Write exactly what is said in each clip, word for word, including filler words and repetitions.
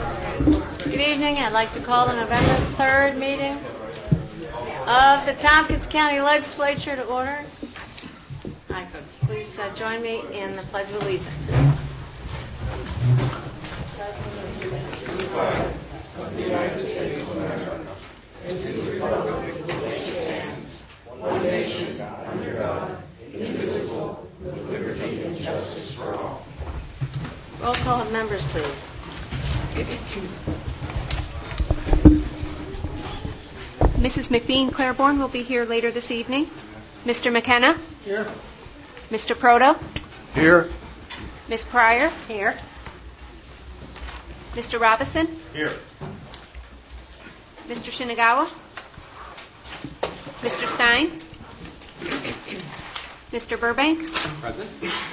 Good evening. I'd like to call the November third meeting of the Tompkins County Legislature to order. Hi, folks. Please uh, join me in the Pledge of Allegiance. Of the United States of America, and to the republic for which it stands, one nation, under God, indivisible, with liberty and justice for all. Roll call of members, please. Missus McBean Claiborne will be here later this evening. Mister McKenna? Here. Mister Proto? Here. Miss Pryor? Here. Mister Robison? Here. Mister Shinagawa? Mister Stein? Mister Burbank? Present.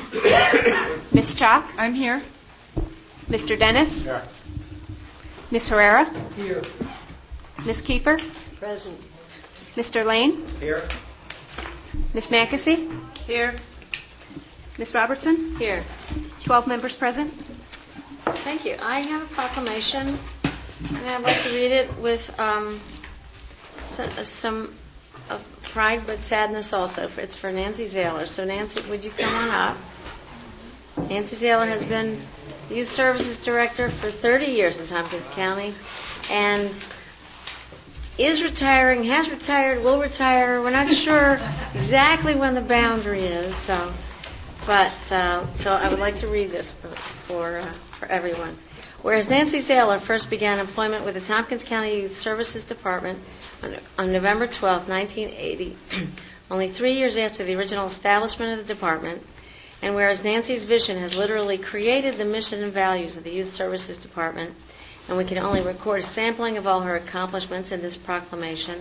Miss Chalk? I'm here. Mister Dennis? Here. Miss Herrera? Here. Miss Keeper? Present. Mister Lane? Here. Miss Mackesy? Here. Miss Robertson? Here. Twelve members present. Thank you. I have a proclamation, and I'd like to read it with um, some, some uh, pride but sadness also. It's for Nancy Zahler. So, Nancy, would you come on up? Nancy Zahler has been Youth Services Director for thirty years in Tompkins County, and is retiring, has retired, will retire. We're not sure exactly when the boundary is. So, but uh, so I would like to read this for for, uh, for everyone. Whereas Nancy Zahler first began employment with the Tompkins County Youth Services Department on, on November twelfth, nineteen eighty, only three years after the original establishment of the department. And whereas Nancy's vision has literally created the mission and values of the Youth Services Department, and we can only record a sampling of all her accomplishments in this proclamation.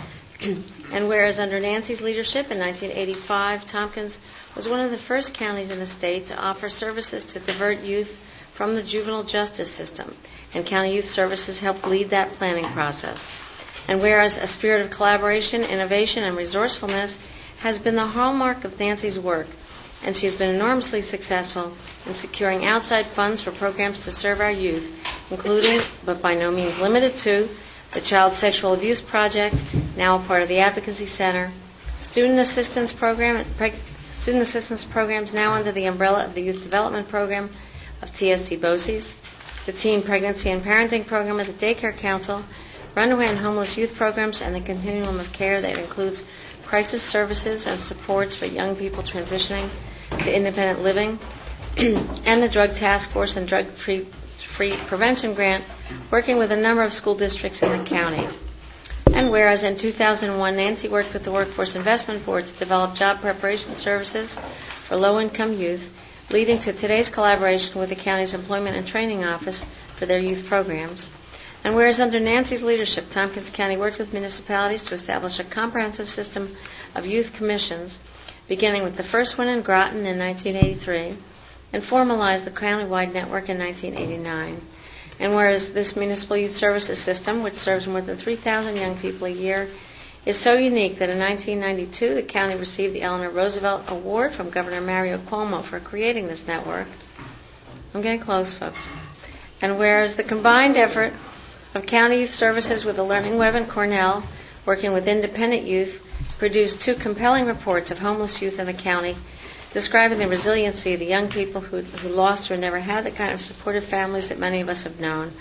And whereas under Nancy's leadership in nineteen eighty-five, Tompkins was one of the first counties in the state to offer services to divert youth from the juvenile justice system, and County Youth Services helped lead that planning process. And whereas a spirit of collaboration, innovation, and resourcefulness has been the hallmark of Nancy's work, and she has been enormously successful in securing outside funds for programs to serve our youth, including, but by no means limited to, the Child Sexual Abuse Project, now a part of the Advocacy Center, Student Assistance Program, preg- Student Assistance Programs now under the umbrella of the Youth Development Program of T S T BOCES, the Teen Pregnancy and Parenting Program of the Daycare Council, Runaway and Homeless Youth Programs, and the continuum of care that includes crisis services and supports for young people transitioning to independent living, and the Drug Task Force and Drug-Free Free Prevention Grant, working with a number of school districts in the county. And whereas in two thousand one, Nancy worked with the Workforce Investment Board to develop job preparation services for low-income youth, leading to today's collaboration with the county's Employment and Training Office for their youth programs. And whereas under Nancy's leadership, Tompkins County worked with municipalities to establish a comprehensive system of youth commissions, beginning with the first one in Groton in nineteen eighty-three, and formalized the county-wide network in nineteen eighty-nine. And whereas this municipal youth services system, which serves more than three thousand young people a year, is so unique that in nineteen ninety-two the county received the Eleanor Roosevelt Award from Governor Mario Cuomo for creating this network. I'm getting close, folks. And whereas the combined effort of county youth services with the Learning Web and Cornell, working with independent youth, produced two compelling reports of homeless youth in the county, describing the resiliency of the young people who, who lost or never had the kind of supportive families that many of us have known.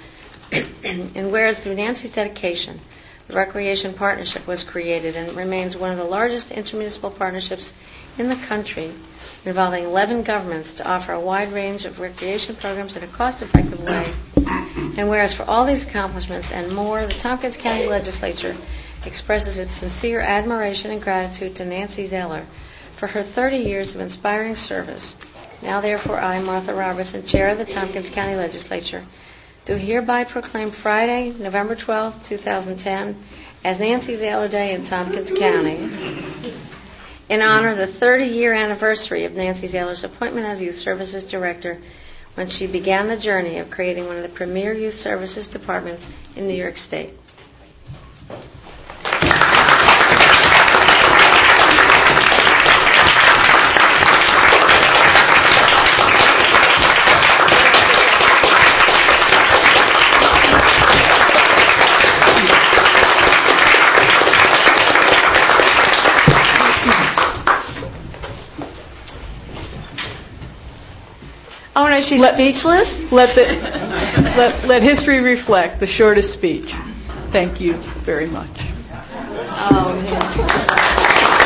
And whereas through Nancy's dedication, the Recreation Partnership was created and remains one of the largest intermunicipal partnerships in the country, involving eleven governments to offer a wide range of recreation programs in a cost-effective way. And whereas for all these accomplishments and more, the Tompkins County Legislature expresses its sincere admiration and gratitude to Nancy Zahler for her thirty years of inspiring service. Now, therefore, I, Martha Robertson, Chair of the Tompkins County Legislature, do hereby proclaim Friday, November twelfth, twenty ten, as Nancy Zahler Day in Tompkins County, in honor of the thirty-year anniversary of Nancy Zahler's appointment as Youth Services Director, when she began the journey of creating one of the premier youth services departments in New York State. Oh, no, she's Let- speechless? Let, the, let, let history reflect the shortest speech. Thank you very much. Oh, yes.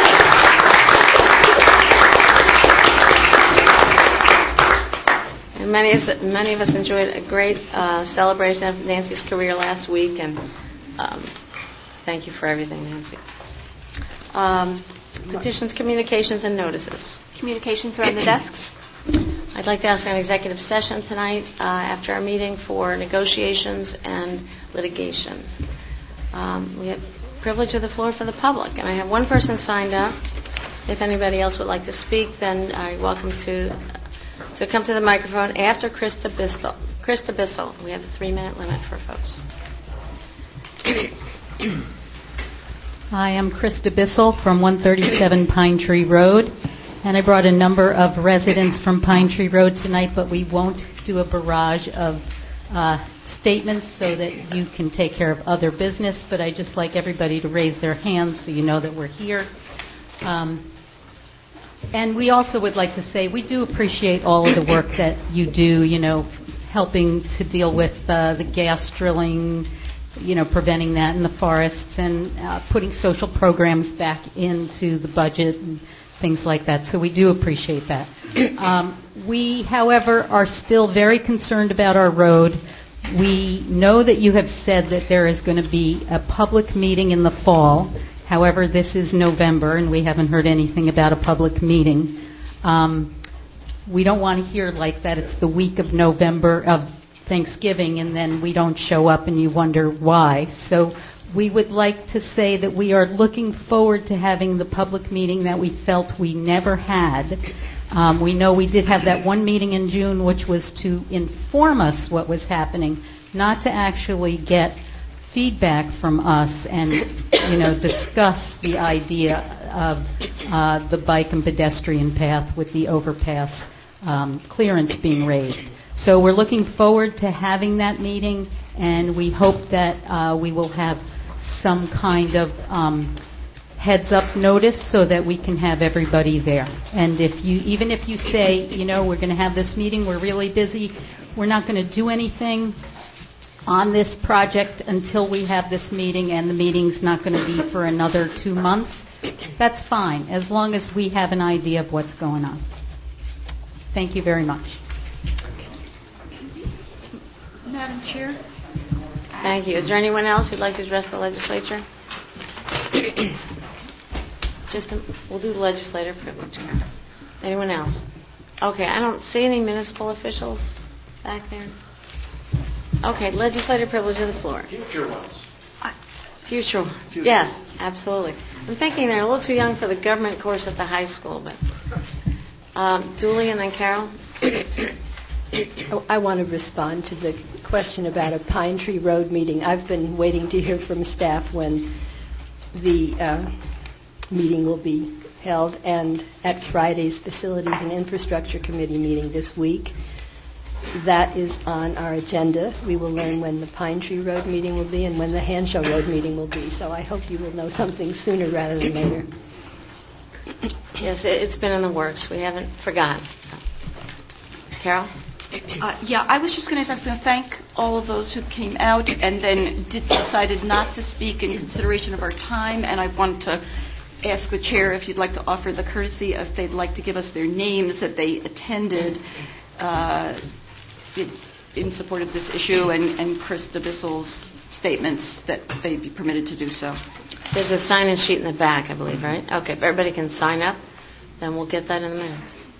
And many, of us- many of us enjoyed a great uh, celebration of Nancy's career last week, and um, thank you for everything, Nancy. Um, petitions, communications, and notices. Communications are on the desks. I'd like to ask for an executive session tonight uh, after our meeting for negotiations and litigation. Um, we have privilege of the floor for the public, and I have one person signed up. If anybody else would like to speak, then I'm welcome to to come to the microphone after Krista Bissell. Krista Bissell. We have a three-minute limit for folks. Hi, I'm Krista Bissell from one thirty-seven Pine Tree Road, and I brought a number of residents from Pine Tree Road tonight, but we won't do a barrage of uh, statements so that you can take care of other business, but I'd just like everybody to raise their hands so you know that we're here. Um, and we also would like to say we do appreciate all of the work that you do, you know, helping to deal with uh, the gas drilling, you know, preventing that in the forests, and uh, putting social programs back into the budget and things like that. So we do appreciate that. Um, we, however, are still very concerned about our road. We know that you have said that there is going to be a public meeting in the fall. However, this is November, and we haven't heard anything about a public meeting. Um, we don't want to hear like that it's the week of November of Thanksgiving, and then we don't show up and you wonder why. So we would like to say that we are looking forward to having the public meeting that we felt we never had. Um, we know we did have that one meeting in June, which was to inform us what was happening, not to actually get feedback from us and, you know, discuss the idea of uh, the bike and pedestrian path with the overpass um, clearance being raised. So we're looking forward to having that meeting, and we hope that uh, we will have some kind of um, heads-up notice so that we can have everybody there. And if you, even if you say, you know, we're going to have this meeting, we're really busy, we're not going to do anything on this project until we have this meeting, and the meeting's not going to be for another two months, that's fine, as long as we have an idea of what's going on. Thank you very much. Madam Chair? Thank you. Is there anyone else who'd like to address the legislature? Just a, we'll do the legislator privilege here. Anyone else? Okay, I don't see any municipal officials back there. Okay, legislative privilege of the floor. Future ones. Future ones. Yes, absolutely. I'm thinking they're a little too young for the government course at the high school, but um, Julie and then Carol. Oh, I want to respond to the question about a Pine Tree Road meeting. I've been waiting to hear from staff when the uh, meeting will be held, and at Friday's Facilities and Infrastructure Committee meeting this week. That is on our agenda. We will learn when the Pine Tree Road meeting will be and when the Hanshaw Road meeting will be. So I hope you will know something sooner rather than later. Yes, it, it's been in the works. We haven't forgotten. So. Carol? Uh, yeah, I was just going to I was going to thank all of those who came out and then did, decided not to speak in consideration of our time, and I want to ask the chair if you'd like to offer the courtesy if they'd like to give us their names that they attended uh, in, in support of this issue, and, and Krista Bissell's statements that they'd be permitted to do so. There's a sign-in sheet in the back, I believe, right? Okay, if everybody can sign up, then we'll get that in a minute.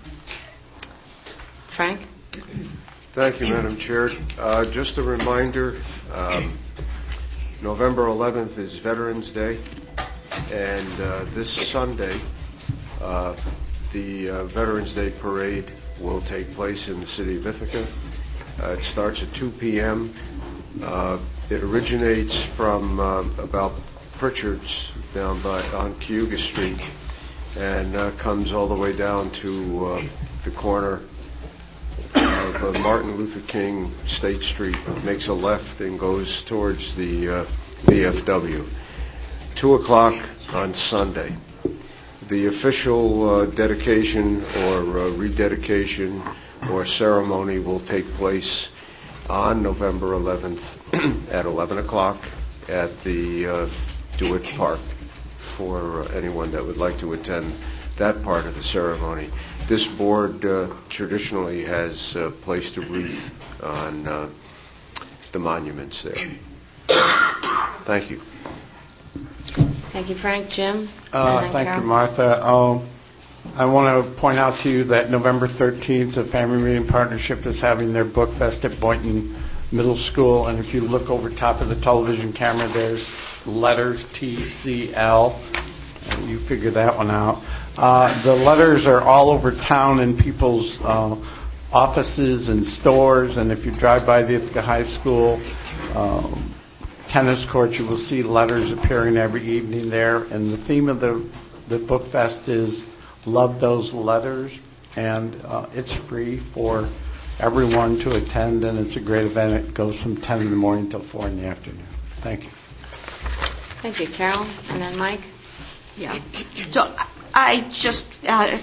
Frank? Thank you, Madam Chair. Uh, just a reminder, um, November eleventh is Veterans Day, and uh, this Sunday, uh, the uh, Veterans Day Parade will take place in the city of Ithaca. Uh, it starts at two p.m. Uh, it originates from uh, about Pritchard's down by on Cayuga Street, and uh, comes all the way down to uh, the corner of uh, Martin Luther King State Street, makes a left and goes towards the uh, V F W. Two o'clock on Sunday. The official uh, dedication or uh, rededication or ceremony will take place on November eleventh at eleven o'clock at the uh, DeWitt Park for anyone that would like to attend that part of the ceremony. This board uh, traditionally has uh, placed a wreath on uh, the monuments there. Thank you. Thank you, Frank. Jim? Uh, And then thank Carol. you, Martha. Um, I want to point out to you that November thirteenth, the Family Reading Partnership is having their book fest at Boynton Middle School, and if you look over top of the television camera, there's letters T C L, and you figure that one out. Uh, the letters are all over town in people's uh, offices and stores, and if you drive by the Ithaca High School um, tennis court, you will see letters appearing every evening there, and the theme of the, the book fest is Love Those Letters, and uh, it's free for everyone to attend, and it's a great event. It goes from ten in the morning till four in the afternoon. Thank you. Thank you, Carol. And then Mike? Yeah. So I just uh,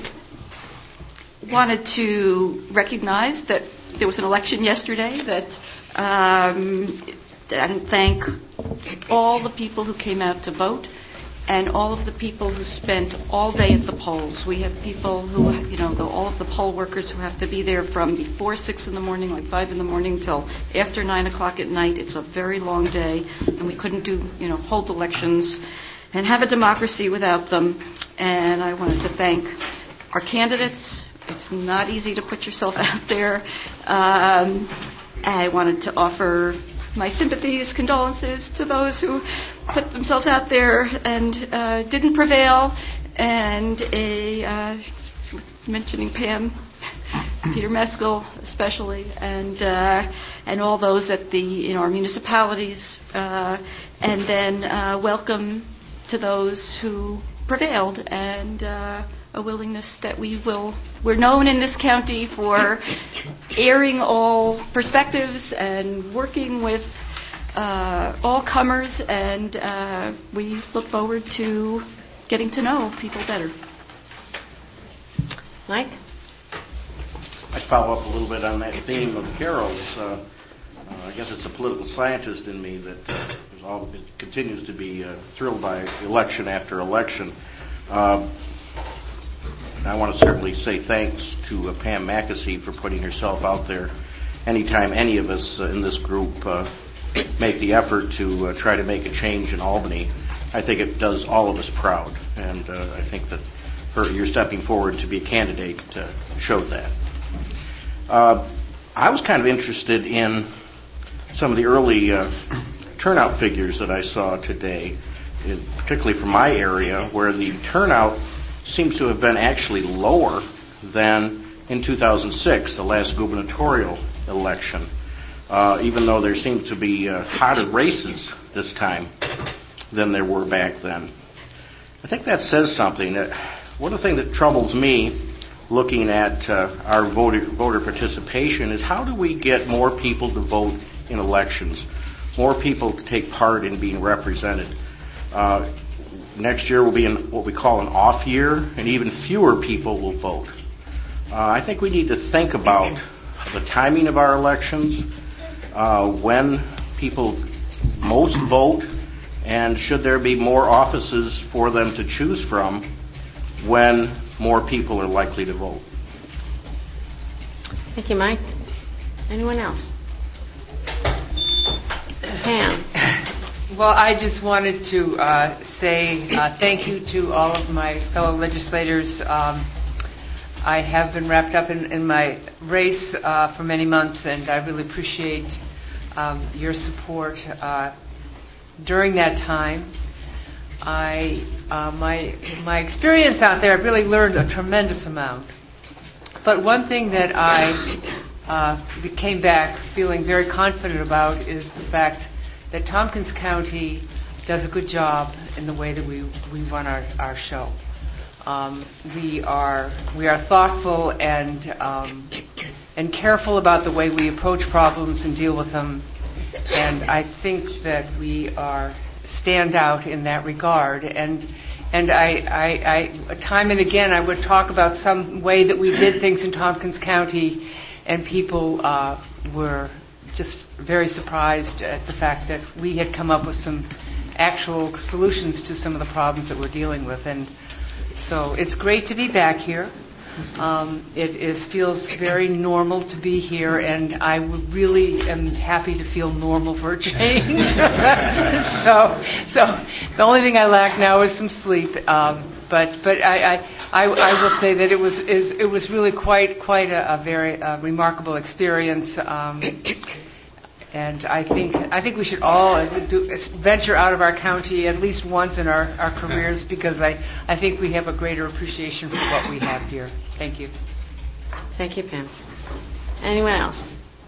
wanted to recognize that there was an election yesterday, that um, and thank all the people who came out to vote and all of the people who spent all day at the polls. We have people who, you know, the, all of the poll workers who have to be there from before six in the morning, like five in the morning, till after nine o'clock at night. It's a very long day, and we couldn't do, you know, hold elections and have a democracy without them. And I wanted to thank our candidates. It's not easy to put yourself out there. Um, I wanted to offer my sympathies, condolences to those who put themselves out there and uh, didn't prevail. And a uh, mentioning Pam, Peter Meskel especially, and uh, and all those at the in our municipalities, uh, and then uh, welcome to those who prevailed, and uh, a willingness that we will, we're known in this county for airing all perspectives and working with uh, all comers, and uh, we look forward to getting to know people better. Mike? I'd follow up a little bit on that theme of Carol's. Uh, uh, I guess it's a political scientist in me that uh, is all, it continues to be uh, thrilled by election after election. Uh, I want to certainly say thanks to uh, Pam McAsee for putting herself out there. Anytime any of us uh, in this group uh, make the effort to uh, try to make a change in Albany, I think it does all of us proud. And uh, I think that her, you're stepping forward to be a candidate uh, showed that. Uh, I was kind of interested in some of the early uh, turnout figures that I saw today, in, particularly from my area, where the turnout seems to have been actually lower than in two thousand six, the last gubernatorial election, uh, even though there seemed to be uh, hotter races this time than there were back then. I think that says something. That one of the things that troubles me looking at uh, our voter, voter participation is how do we get more people to vote in elections, more people to take part in being represented. Uh, next year will be in what we call an off year, and even fewer people will vote. Uh, I think we need to think about the timing of our elections, uh, when people most vote, and should there be more offices for them to choose from when more people are likely to vote. Thank you, Mike. Anyone else? Pam? Well, I just wanted to uh, say uh, thank you to all of my fellow legislators. Um, I have been wrapped up in, in my race uh, for many months, and I really appreciate um, your support uh, during that time. I uh, my my experience out there, I really learned a tremendous amount. But one thing that I uh, came back feeling very confident about is the fact that Tompkins County does a good job in the way that we, we run our, our show. Um, we are we are thoughtful and um, and careful about the way we approach problems and deal with them, and I think that we are stand out in that regard. And and I, I, I time and again I would talk about some way that we did things in Tompkins County and people uh, were just very surprised at the fact that we had come up with some actual solutions to some of the problems that we're dealing with. And so it's great to be back here. Um, it, it feels very normal to be here, and I would really am happy to feel normal for a change. so, so the only thing I lack now is some sleep. Um, but but I, I, I, I will say that it was is it was really quite quite a, a very uh, remarkable experience. Um, And I think I think we should all do, venture out of our county at least once in our, our careers, because I, I think we have a greater appreciation for what we have here. Thank you. Thank you, Pam. Anyone else?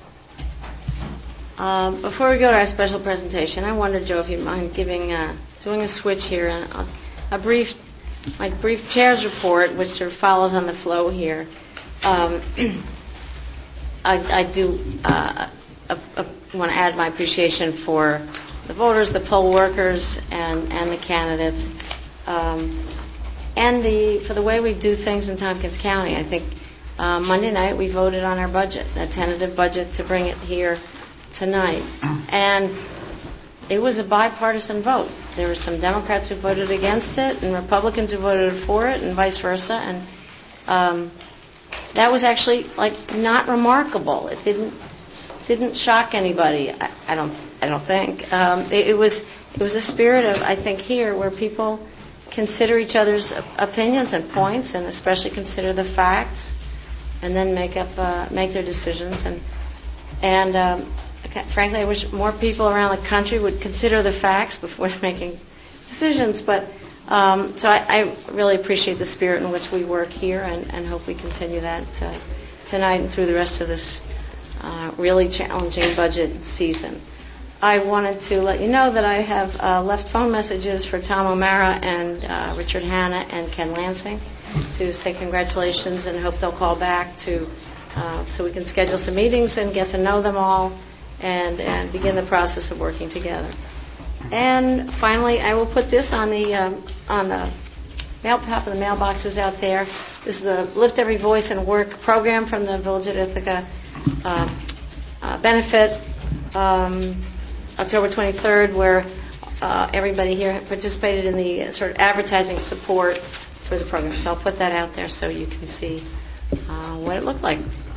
Um, before we go to our special presentation, I wondered, Joe, if you mind giving uh, doing a switch here, and a, a brief my brief chair's report, which sort of follows on the flow here. Um, I, I do. Uh, a, a, want to add my appreciation for the voters, the poll workers, and, and the candidates, um, and the for the way we do things in Tompkins County. I think uh, Monday night we voted on our budget, a tentative budget, to bring it here tonight, and it was a bipartisan vote. There were some Democrats who voted against it, and Republicans who voted for it, and vice versa, and um, that was actually like not remarkable. It didn't. Didn't shock anybody. I, I don't. I don't think um, it, it was. It was a spirit of, I think, here where people consider each other's opinions and points, and especially consider the facts, and then make up uh, make their decisions. And and um, frankly, I wish more people around the country would consider the facts before making decisions. But um, so I, I really appreciate the spirit in which we work here, and, and hope we continue that uh, tonight and through the rest of this Uh, really challenging budget season. I wanted to let you know that I have uh, left phone messages for Tom O'Mara and uh, Richard Hanna and Ken Lansing to say congratulations, and hope they'll call back to uh, so we can schedule some meetings and get to know them all, and, and begin the process of working together. And finally, I will put this on the um, on the mail, top of the mailboxes out there. This is the Lift Every Voice and Work program from the Village of Ithaca Uh, uh, benefit, um, October twenty-third, where uh, everybody here participated in the uh, sort of advertising support for the program. So I'll put that out there so you can see uh, what it looked like.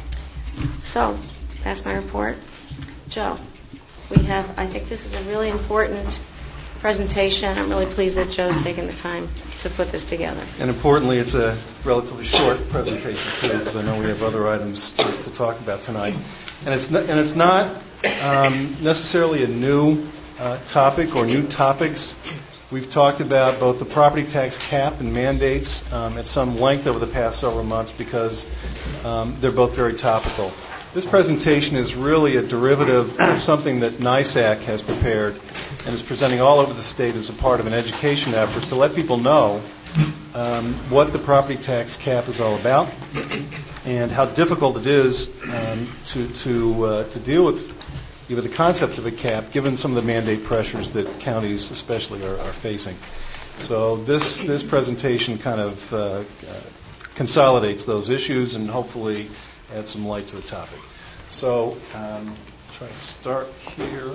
So that's my report. Joe, we have, I think this is a really important presentation. I'm really pleased that Joe's taken the time to put this together. And importantly, it's a relatively short presentation too, because I know we have other items to, to talk about tonight. And it's not, and it's not um, necessarily a new uh, topic or new topics. We've talked about both the property tax cap and mandates um, at some length over the past several months, because um, they're both very topical. This presentation is really a derivative of something that NISAC has prepared and is presenting all over the state as a part of an education effort to let people know um, what the property tax cap is all about, and how difficult it is um, to to uh, to deal with with the concept of a cap, given some of the mandate pressures that counties especially are, are facing. So this this presentation kind of uh, uh, consolidates those issues and hopefully add some light to the topic. So um, try to start here.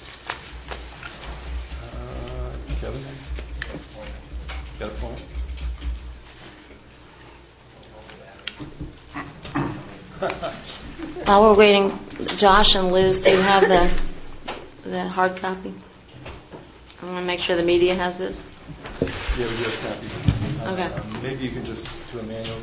Uh, Kevin, got a point? While we're waiting, Josh and Liz, do you have the the hard copy? I want to make sure the media has this. Yeah, we do have copies. Okay. Uh, maybe you can just do a manual.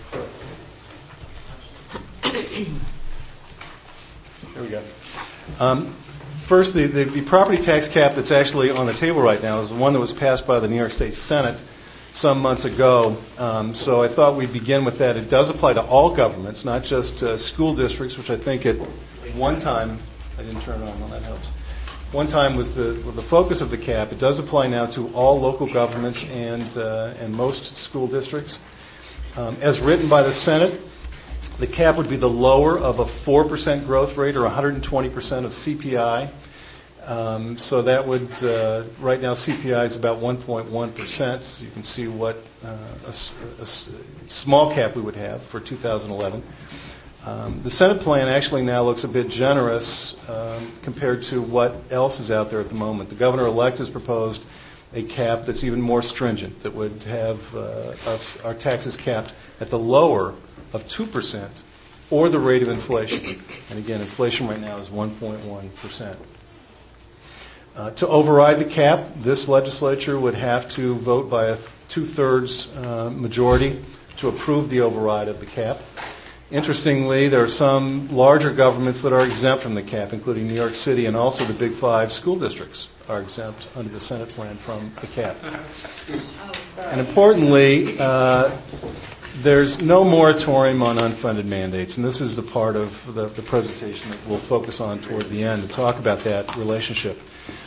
There we go. Um, first, the, the, the property tax cap that's actually on the table right now is the one that was passed by the New York State Senate some months ago. Um, so I thought we'd begin with that. It does apply to all governments, not just uh, school districts, which I think at one time, I didn't turn it on, well, that helps. One time was the was the focus of the cap. It does apply now to all local governments and uh, and most school districts. Um, as written by the Senate, the cap would be the lower of a four percent growth rate or one hundred twenty percent of C P I. Um, so that would, uh, right now C P I is about one point one percent. So you can see what uh, a, a, a small cap we would have for two thousand eleven. Um, the Senate plan actually now looks a bit generous um, compared to what else is out there at the moment. The governor-elect has proposed a cap that's even more stringent, that would have uh, us, our taxes capped at the lower of two percent or the rate of inflation. And again, inflation right now is one point one percent. Uh, to override the cap, this legislature would have to vote by a two-thirds uh, majority to approve the override of the cap. Interestingly, there are some larger governments that are exempt from the cap, including New York City, and also the Big Five school districts are exempt under the Senate plan from the cap. And importantly, uh, there's no moratorium on unfunded mandates, and this is the part of the, the presentation that we'll focus on toward the end to talk about that relationship.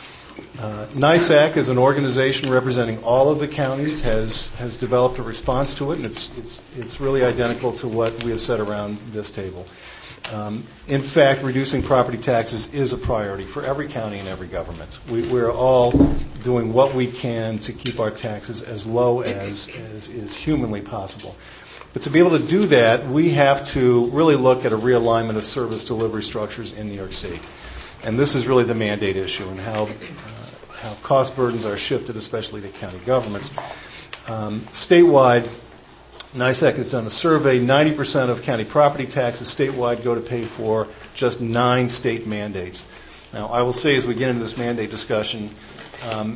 Uh, NYSAC, as an organization representing all of the counties, has has developed a response to it, and it's it's it's really identical to what we have said around this table. Um, in fact, reducing property taxes is a priority for every county and every government. We, we're all doing what we can to keep our taxes as low as, as is humanly possible. But to be able to do that, we have to really look at a realignment of service delivery structures in New York State. And this is really the mandate issue and how, uh, how cost burdens are shifted, especially to county governments. Um, statewide, NYSAC has done a survey. ninety percent of county property taxes statewide go to pay for just nine state mandates. Now, I will say as we get into this mandate discussion, um,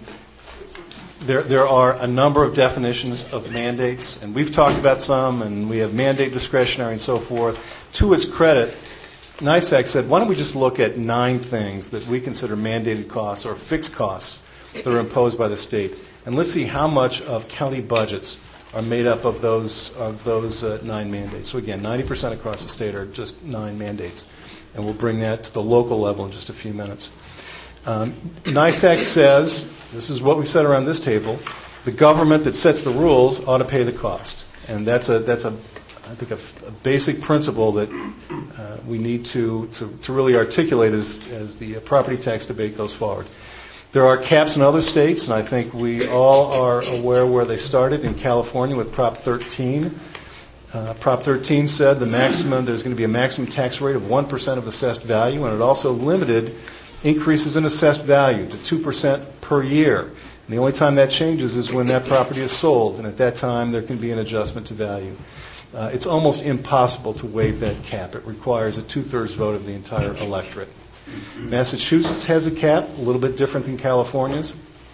there, there are a number of definitions of mandates, and we've talked about some, and we have mandate discretionary and so forth. To its credit, NYSAC said, why don't we just look at nine things that we consider mandated costs or fixed costs that are imposed by the state, and let's see how much of county budgets are made up of those of those uh, nine mandates. So again, ninety percent across the state are just nine mandates, and we'll bring that to the local level in just a few minutes. Um, NYSAC says, this is what we said around this table, the government that sets the rules ought to pay the cost, and that's a that's a I think a, a basic principle that uh, we need to, to to really articulate as as the property tax debate goes forward. There are caps in other states, and I think we all are aware where they started in California with Prop thirteen. Uh, Prop thirteen said the maximum there's going to be a maximum tax rate of one percent of assessed value, and it also limited increases in assessed value to two percent per year. And the only time that changes is when that property is sold, and at that time there can be an adjustment to value. Uh, it's almost impossible to waive that cap. It requires a two-thirds vote of the entire electorate. Massachusetts has a cap, a little bit different than California's.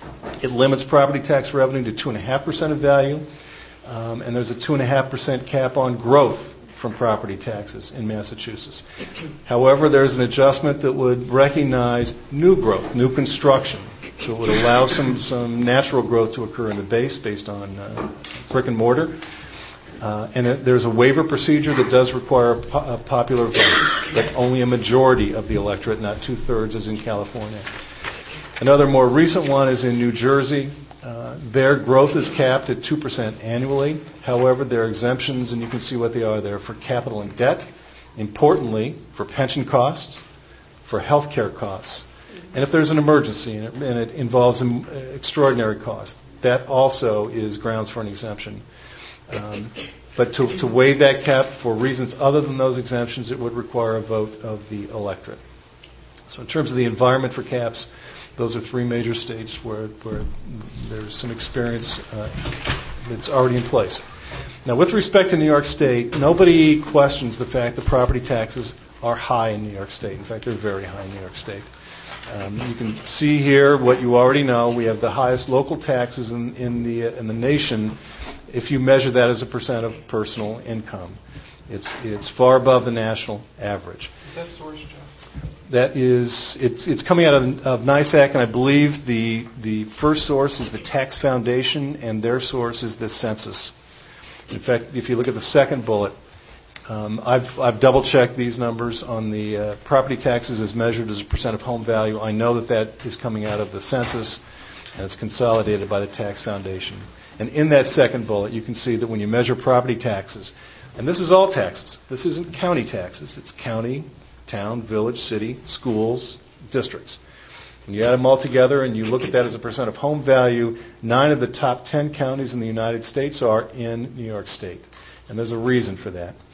It limits property tax revenue to two point five percent of value, um, and there's a two point five percent cap on growth from property taxes in Massachusetts. However, there's an adjustment that would recognize new growth, new construction, so it would allow some, some natural growth to occur in the base based on uh, brick and mortar. Uh, and it, there's a waiver procedure that does require a, po- a popular vote, but only a majority of the electorate, not two-thirds as in California. Another more recent one is in New Jersey. Uh, their growth is capped at two percent annually. However, there are exemptions, and you can see what they are there for capital and debt, importantly, for pension costs, for health care costs, and if there's an emergency and it, and it involves an extraordinary cost, that also is grounds for an exemption. Um, but to, to waive that cap for reasons other than those exemptions, it would require a vote of the electorate. So in terms of the environment for caps, those are three major states where, where there's some experience uh, that's already in place. Now, with respect to New York State, nobody questions the fact that property taxes are high in New York State. In fact, they're very high in New York State. Um, you can see here what you already know. We have the highest local taxes in, in the uh, in the nation. If you measure that as a percent of personal income, it's it's far above the national average. Is that source, Jeff? That is, it's it's coming out of, of NYSAC, and I believe the the first source is the Tax Foundation, and their source is the census. In fact, if you look at the second bullet, um, I've I've double checked these numbers on the uh, property taxes as measured as a percent of home value. I know that that is coming out of the census, and it's consolidated by the Tax Foundation. And in that second bullet, you can see that when you measure property taxes, and this is all taxes, this isn't county taxes, it's county, town, village, city, schools, districts. When you add them all together and you look at that as a percent of home value, nine of the top ten counties in the United States are in New York State. And there's a reason for that.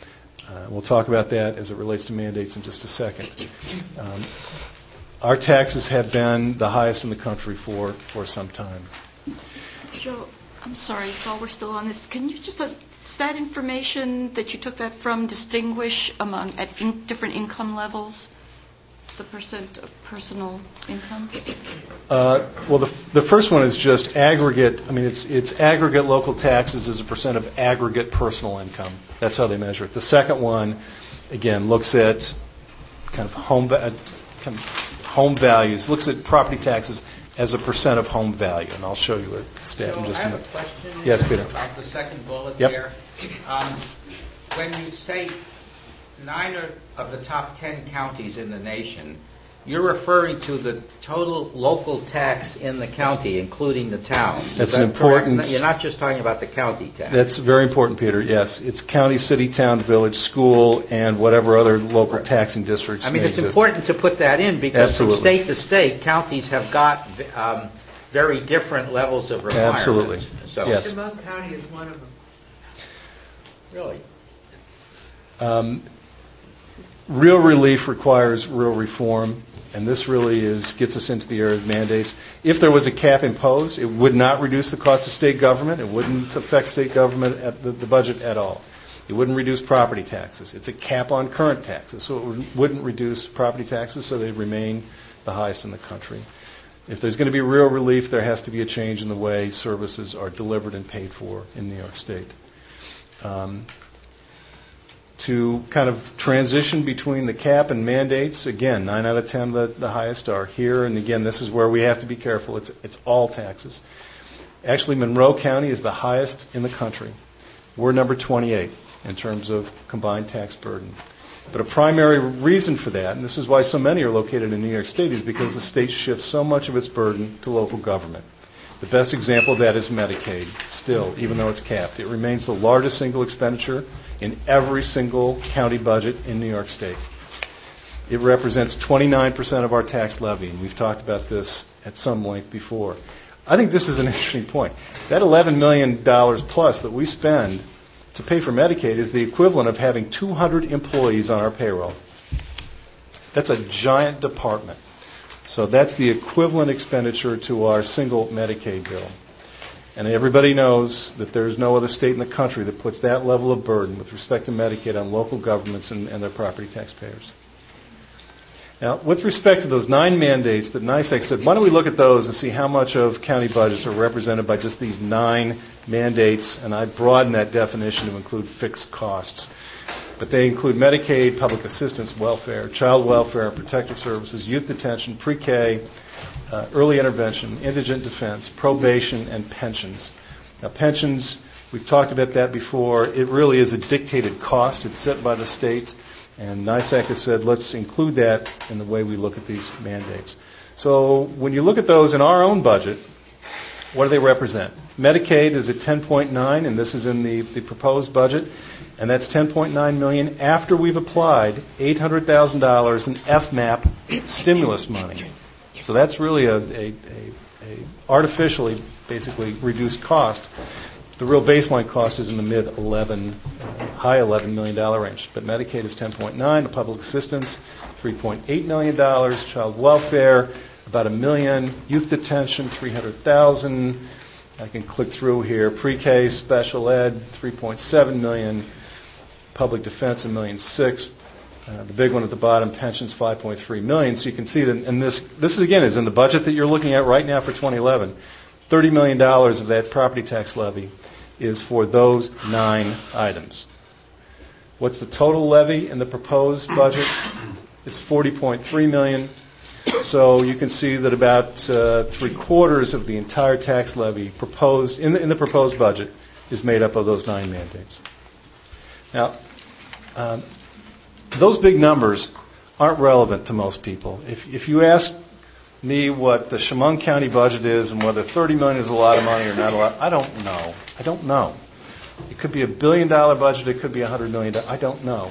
Uh, we'll talk about that as it relates to mandates in just a second. Um, our taxes have been the highest in the country for, for some time. Joe, I'm sorry, while we're still on this, can you just, uh, is that information that you took that from distinguish among, at in, different income levels, the percent of personal income? Uh, well, the, the first one is just aggregate. I mean, it's it's aggregate local taxes as a percent of aggregate personal income. That's how they measure it. The second one, again, looks at kind of home va- kind of home values. Looks at property taxes as a percent of home value, and I'll show you a stat So in just I a have minute. a question Yes, Peter. about the second bullet Yep. there. Um, when you say nine of the top ten counties in the nation, you're referring to the total local tax in the county, including the town. Is That's that an important- correct? You're not just talking about the county tax. That's very important, Peter. Yes, it's county, city, town, village, school, and whatever other local taxing districts I mean, may it's exist. important to put that in because Absolutely. from state to state, counties have got um, very different levels of requirements. Absolutely. So, Yes. Chemung County is one of them. Really? Um, real relief requires real reform, and this really is gets us into the area of mandates. If there was a cap imposed, it would not reduce the cost of state government. It wouldn't affect state government at the, the budget at all. It wouldn't reduce property taxes. It's a cap on current taxes, so it would, wouldn't reduce property taxes, so they'd remain the highest in the country. If there's going to be real relief, there has to be a change in the way services are delivered and paid for in New York State. Um, to kind of transition between the cap and mandates, again, nine out of ten, the, the highest are here, and again, this is where we have to be careful. It's, it's all taxes. Actually, Monroe County is the highest in the country. We're number twenty-eight in terms of combined tax burden. But a primary reason for that, and this is why so many are located in New York State, is because the state shifts so much of its burden to local government. The best example of that is Medicaid, still, even though it's capped. It remains the largest single expenditure in every single county budget in New York State. It represents twenty-nine percent of our tax levy, and we've talked about this at some length before. I think this is an interesting point. That eleven million dollars plus that we spend to pay for Medicaid is the equivalent of having two hundred employees on our payroll. That's a giant department. So that's the equivalent expenditure to our single Medicaid bill. And everybody knows that there's no other state in the country that puts that level of burden with respect to Medicaid on local governments and, and their property taxpayers. Now, with respect to those nine mandates that NYSEG said, why don't we look at those and see how much of county budgets are represented by just these nine mandates, and I broaden that definition to include fixed costs. But they include Medicaid, public assistance, welfare, child welfare, protective services, youth detention, pre-K, uh, early intervention, indigent defense, probation, and pensions. Now, pensions, we've talked about that before. It really is a dictated cost. It's set by the state. And NYSEG has said, let's include that in the way we look at these mandates. So when you look at those in our own budget, what do they represent? Medicaid is at ten point nine, and this is in the, the proposed budget, and that's ten point nine million dollars after we've applied eight hundred thousand dollars in F MAP stimulus money. So that's really a, a, a, a artificially, basically, reduced cost. The real baseline cost is in the mid eleven, uh, high eleven million dollar range. But Medicaid is ten point nine, the public assistance three point eight million dollars, child welfare about a million, youth detention three hundred thousand. I can click through here. Pre-K, special ed three point seven million, public defense a million six. Uh, the big one at the bottom, pensions five point three million. So you can see that, and this this is again is in the budget that you're looking at right now for twenty eleven. thirty million dollars of that property tax levy is for those nine items. What's the total levy in the proposed budget? It's forty point three million dollars. So you can see that about uh, three quarters of the entire tax levy proposed in the, in the proposed budget is made up of those nine mandates. Now, um, those big numbers aren't relevant to most people. If, if you ask me what the Chemung County budget is and whether thirty million dollars is a lot of money or not a lot, I don't know. I don't know. It could be a billion dollar budget. It could be a hundred million dollars. I don't know.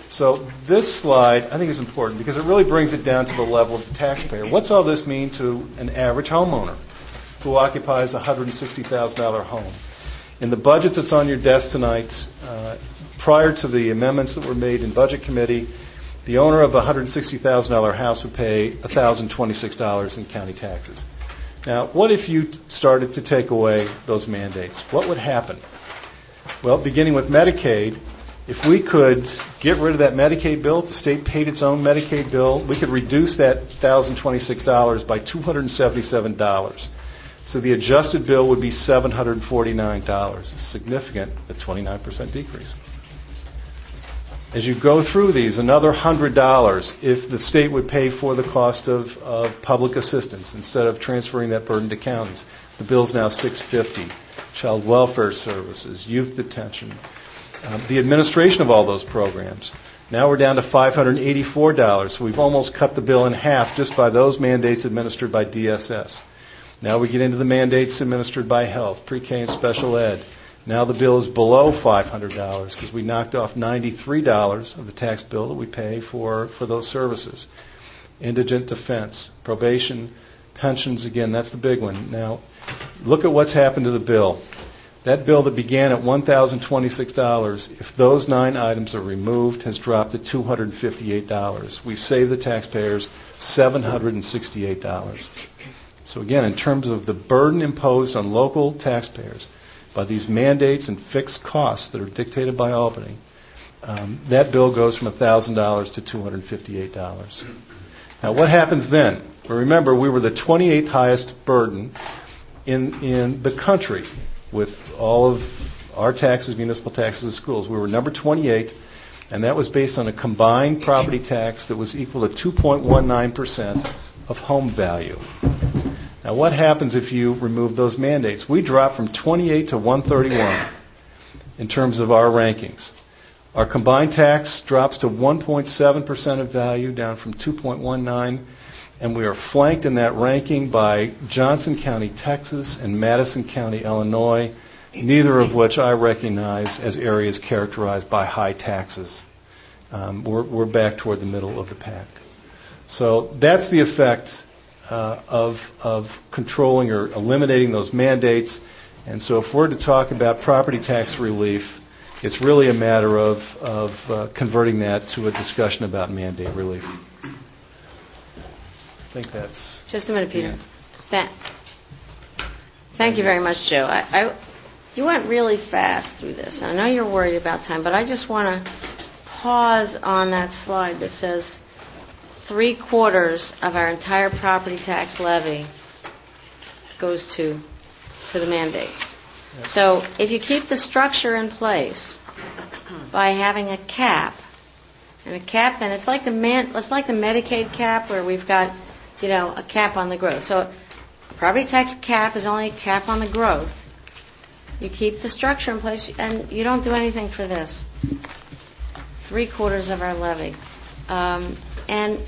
So this slide, I think, is important because it really brings it down to the level of the taxpayer. What's all this mean to an average homeowner who occupies a one hundred sixty thousand dollars home? In the budget that's on your desk tonight, uh, prior to the amendments that were made in Budget Committee, the owner of a one hundred sixty thousand dollars house would pay one thousand twenty-six dollars in county taxes. Now, what if you started to take away those mandates? What would happen? Well, beginning with Medicaid, if we could get rid of that Medicaid bill, if the state paid its own Medicaid bill, we could reduce that one thousand twenty-six dollars by two hundred seventy-seven dollars. So the adjusted bill would be seven hundred forty-nine dollars, a significant, a twenty-nine percent decrease. As you go through these, another one hundred dollars if the state would pay for the cost of, of public assistance instead of transferring that burden to counties. The bill's now six hundred fifty dollars. Child welfare services, youth detention, um, the administration of all those programs. Now we're down to five hundred eighty-four dollars. So we've almost cut the bill in half just by those mandates administered by D S S. Now we get into the mandates administered by health, pre-K and special ed. Now the bill is below five hundred dollars because we knocked off ninety-three dollars of the tax bill that we pay for, for those services. Indigent defense, probation, pensions, again, that's the big one. Now, look at what's happened to the bill. That bill that began at one thousand twenty-six dollars, if those nine items are removed, has dropped to two hundred fifty-eight dollars. We've saved the taxpayers seven hundred sixty-eight dollars. So again, in terms of the burden imposed on local taxpayers by these mandates and fixed costs that are dictated by Albany, um, that bill goes from one thousand dollars to two hundred fifty-eight dollars. Now, what happens then? Well, remember, we were the twenty-eighth highest burden in in the country with all of our taxes, municipal taxes, and schools. We were number twenty-eight, and that was based on a combined property tax that was equal to two point one nine percent of home value. Now, what happens if you remove those mandates? We drop from twenty-eight to one thirty-one in terms of our rankings. Our combined tax drops to one point seven percent of value, down from two point one nine, and we are flanked in that ranking by Johnson County, Texas, and Madison County, Illinois, neither of which I recognize as areas characterized by high taxes. Um, we're, we're back toward the middle of the pack. So that's the effect uh, of, of controlling or eliminating those mandates. And so if we're to talk about property tax relief, it's really a matter of, of uh, converting that to a discussion about mandate relief. I think that's... Just a minute, Peter. Yeah. That, thank you very much, Joe. I, I, you went really fast through this. I know you're worried about time, but I just want to pause on that slide that says three quarters of our entire property tax levy goes to to the mandates. Yes. So if you keep the structure in place by having a cap, and a cap, then it's like the man, it's like the Medicaid cap where we've got, you know, a cap on the growth. So property tax cap is only a cap on the growth. You keep the structure in place, and you don't do anything for this. Three quarters of our levy, um, and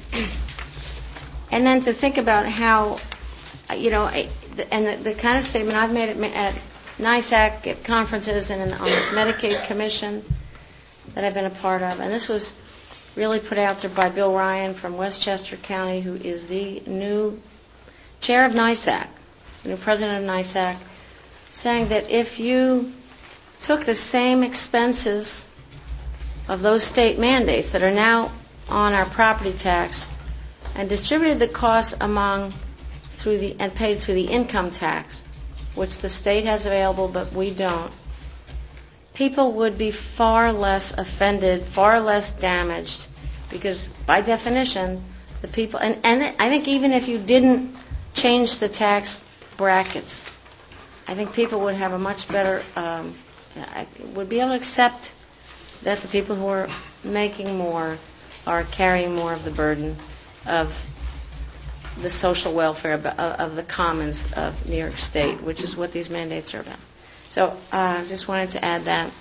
and then to think about how, you know, and the, the kind of statement I've made at, at NISAC, at conferences, and on this Medicaid commission that I've been a part of, and this was really put out there by Bill Ryan from Westchester County, who is the new chair of NISAC, the new president of NISAC, saying that if you took the same expenses of those state mandates that are now on our property tax and distributed the costs among through the and paid through the income tax, which the state has available but we don't, people would be far less offended, far less damaged, because by definition, the people, and, and I think even if you didn't change the tax brackets, I think people would have a much better, um, would be able to accept that the people who are making more are carrying more of the burden of the social welfare of, of the commons of New York State, which is what these mandates are about. So I uh, just wanted to add that.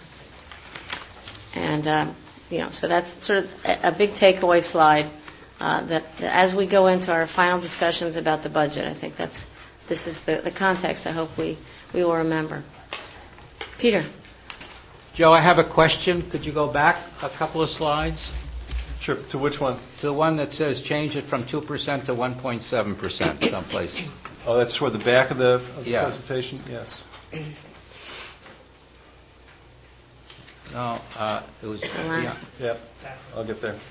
And, um, you know, so that's sort of a, a big takeaway slide uh, that, that as we go into our final discussions about the budget, I think that's this is the, the context I hope we, we will remember. Peter. Joe, I have a question. Could you go back a couple of slides? Sure. To which one? To the one that says change it from two percent to one point seven percent someplace. Oh, that's toward the back of the, of the yeah. presentation? Yes. No, uh, it was, yeah. Yep, I'll get there.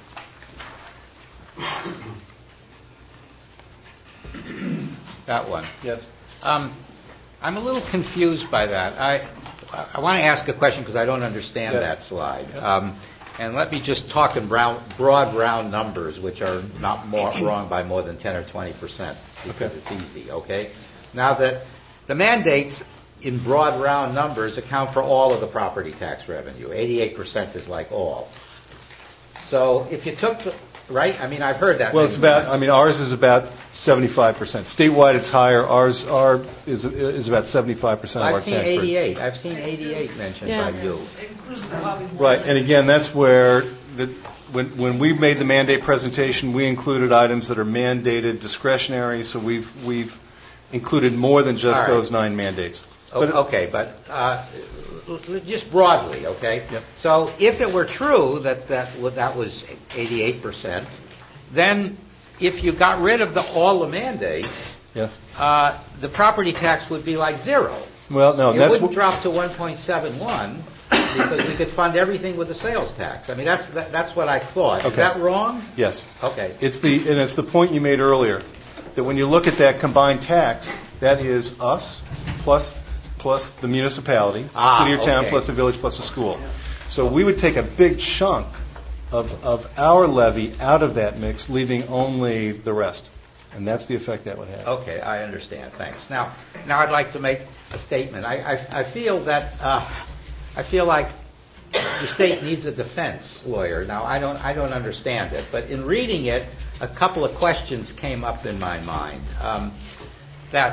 That one. Yes. Um, I'm a little confused by that. I I want to ask a question because I don't understand Yes. that slide. Um, and let me just talk in brown, broad round numbers, which are not more wrong by more than ten or twenty percent, because Okay. it's easy. Okay. Now that the mandates in broad round numbers account for all of the property tax revenue. eighty-eight percent is like all. So if you took the right, I mean I've heard that. Well, many it's about. times. I mean, ours is about seventy-five percent. Statewide, it's higher. Ours, our is is about seventy-five percent of our I've seen tax burden. eighty-eight. I've seen eighty-eight mentioned Yeah. by you. Right, and again, that's where the, when when we made the mandate presentation, we included items that are mandated, discretionary. So we've we've included more than just All right. those nine mandates. O- But- Okay, but uh, l- l- just broadly, okay? Yep. So if it were true that that wa- that was eighty-eight percent, then if you got rid of the all the mandates, Yes. uh, the property tax would be like zero. Well, no, It that's wouldn't wh- drop to one point seven one because we could fund everything with the sales tax. I mean, that's that, that's what I thought. Is Okay. that wrong? yes. Okay. It's the and it's the point you made earlier that when you look at that combined tax, that is us plus plus the municipality, Ah, city or town, okay. plus the village, plus the school. So we would take a big chunk of of our levy out of that mix, leaving only the rest, and that's the effect that would have. Okay, I understand. Thanks. Now, now I'd like to make a statement. I, I, I feel that uh, I feel like the state needs a defense lawyer. Now, I don't I don't understand it, but in reading it, a couple of questions came up in my mind. Um, that,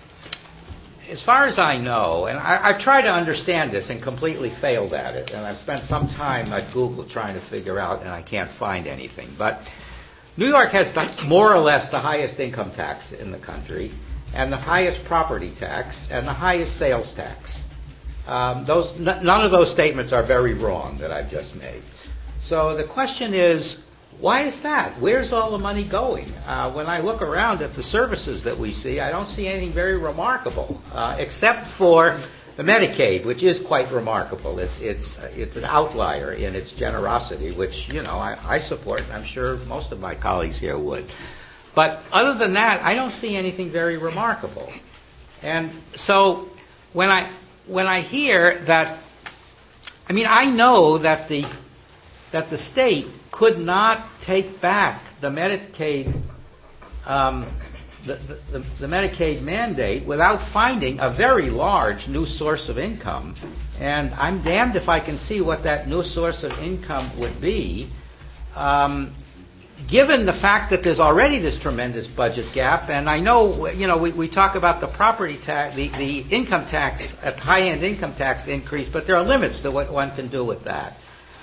as far as I know, and I, I've tried to understand this and completely failed at it, and I've spent some time at Google trying to figure out, and I can't find anything. But New York has the, more or less the highest income tax in the country, and the highest property tax, and the highest sales tax. Um, those n- none of those statements are very wrong that I've just made. So the question is, why is that? Where's all the money going? Uh, when I look around at the services that we see, I don't see anything very remarkable, uh, except for the Medicaid, which is quite remarkable. It's it's uh, it's an outlier in its generosity, which you know I, I support, and I'm sure most of my colleagues here would. But other than that, I don't see anything very remarkable. And so when I when I hear that, I mean, I know that the that the state could not take back the Medicaid um, the, the, the Medicaid mandate without finding a very large new source of income. And I'm damned if I can see what that new source of income would be, um, given the fact that there's already this tremendous budget gap. And I know, you know, we, we talk about the property tax, the, the income tax, at high-end income tax increase, but there are limits to what one can do with that.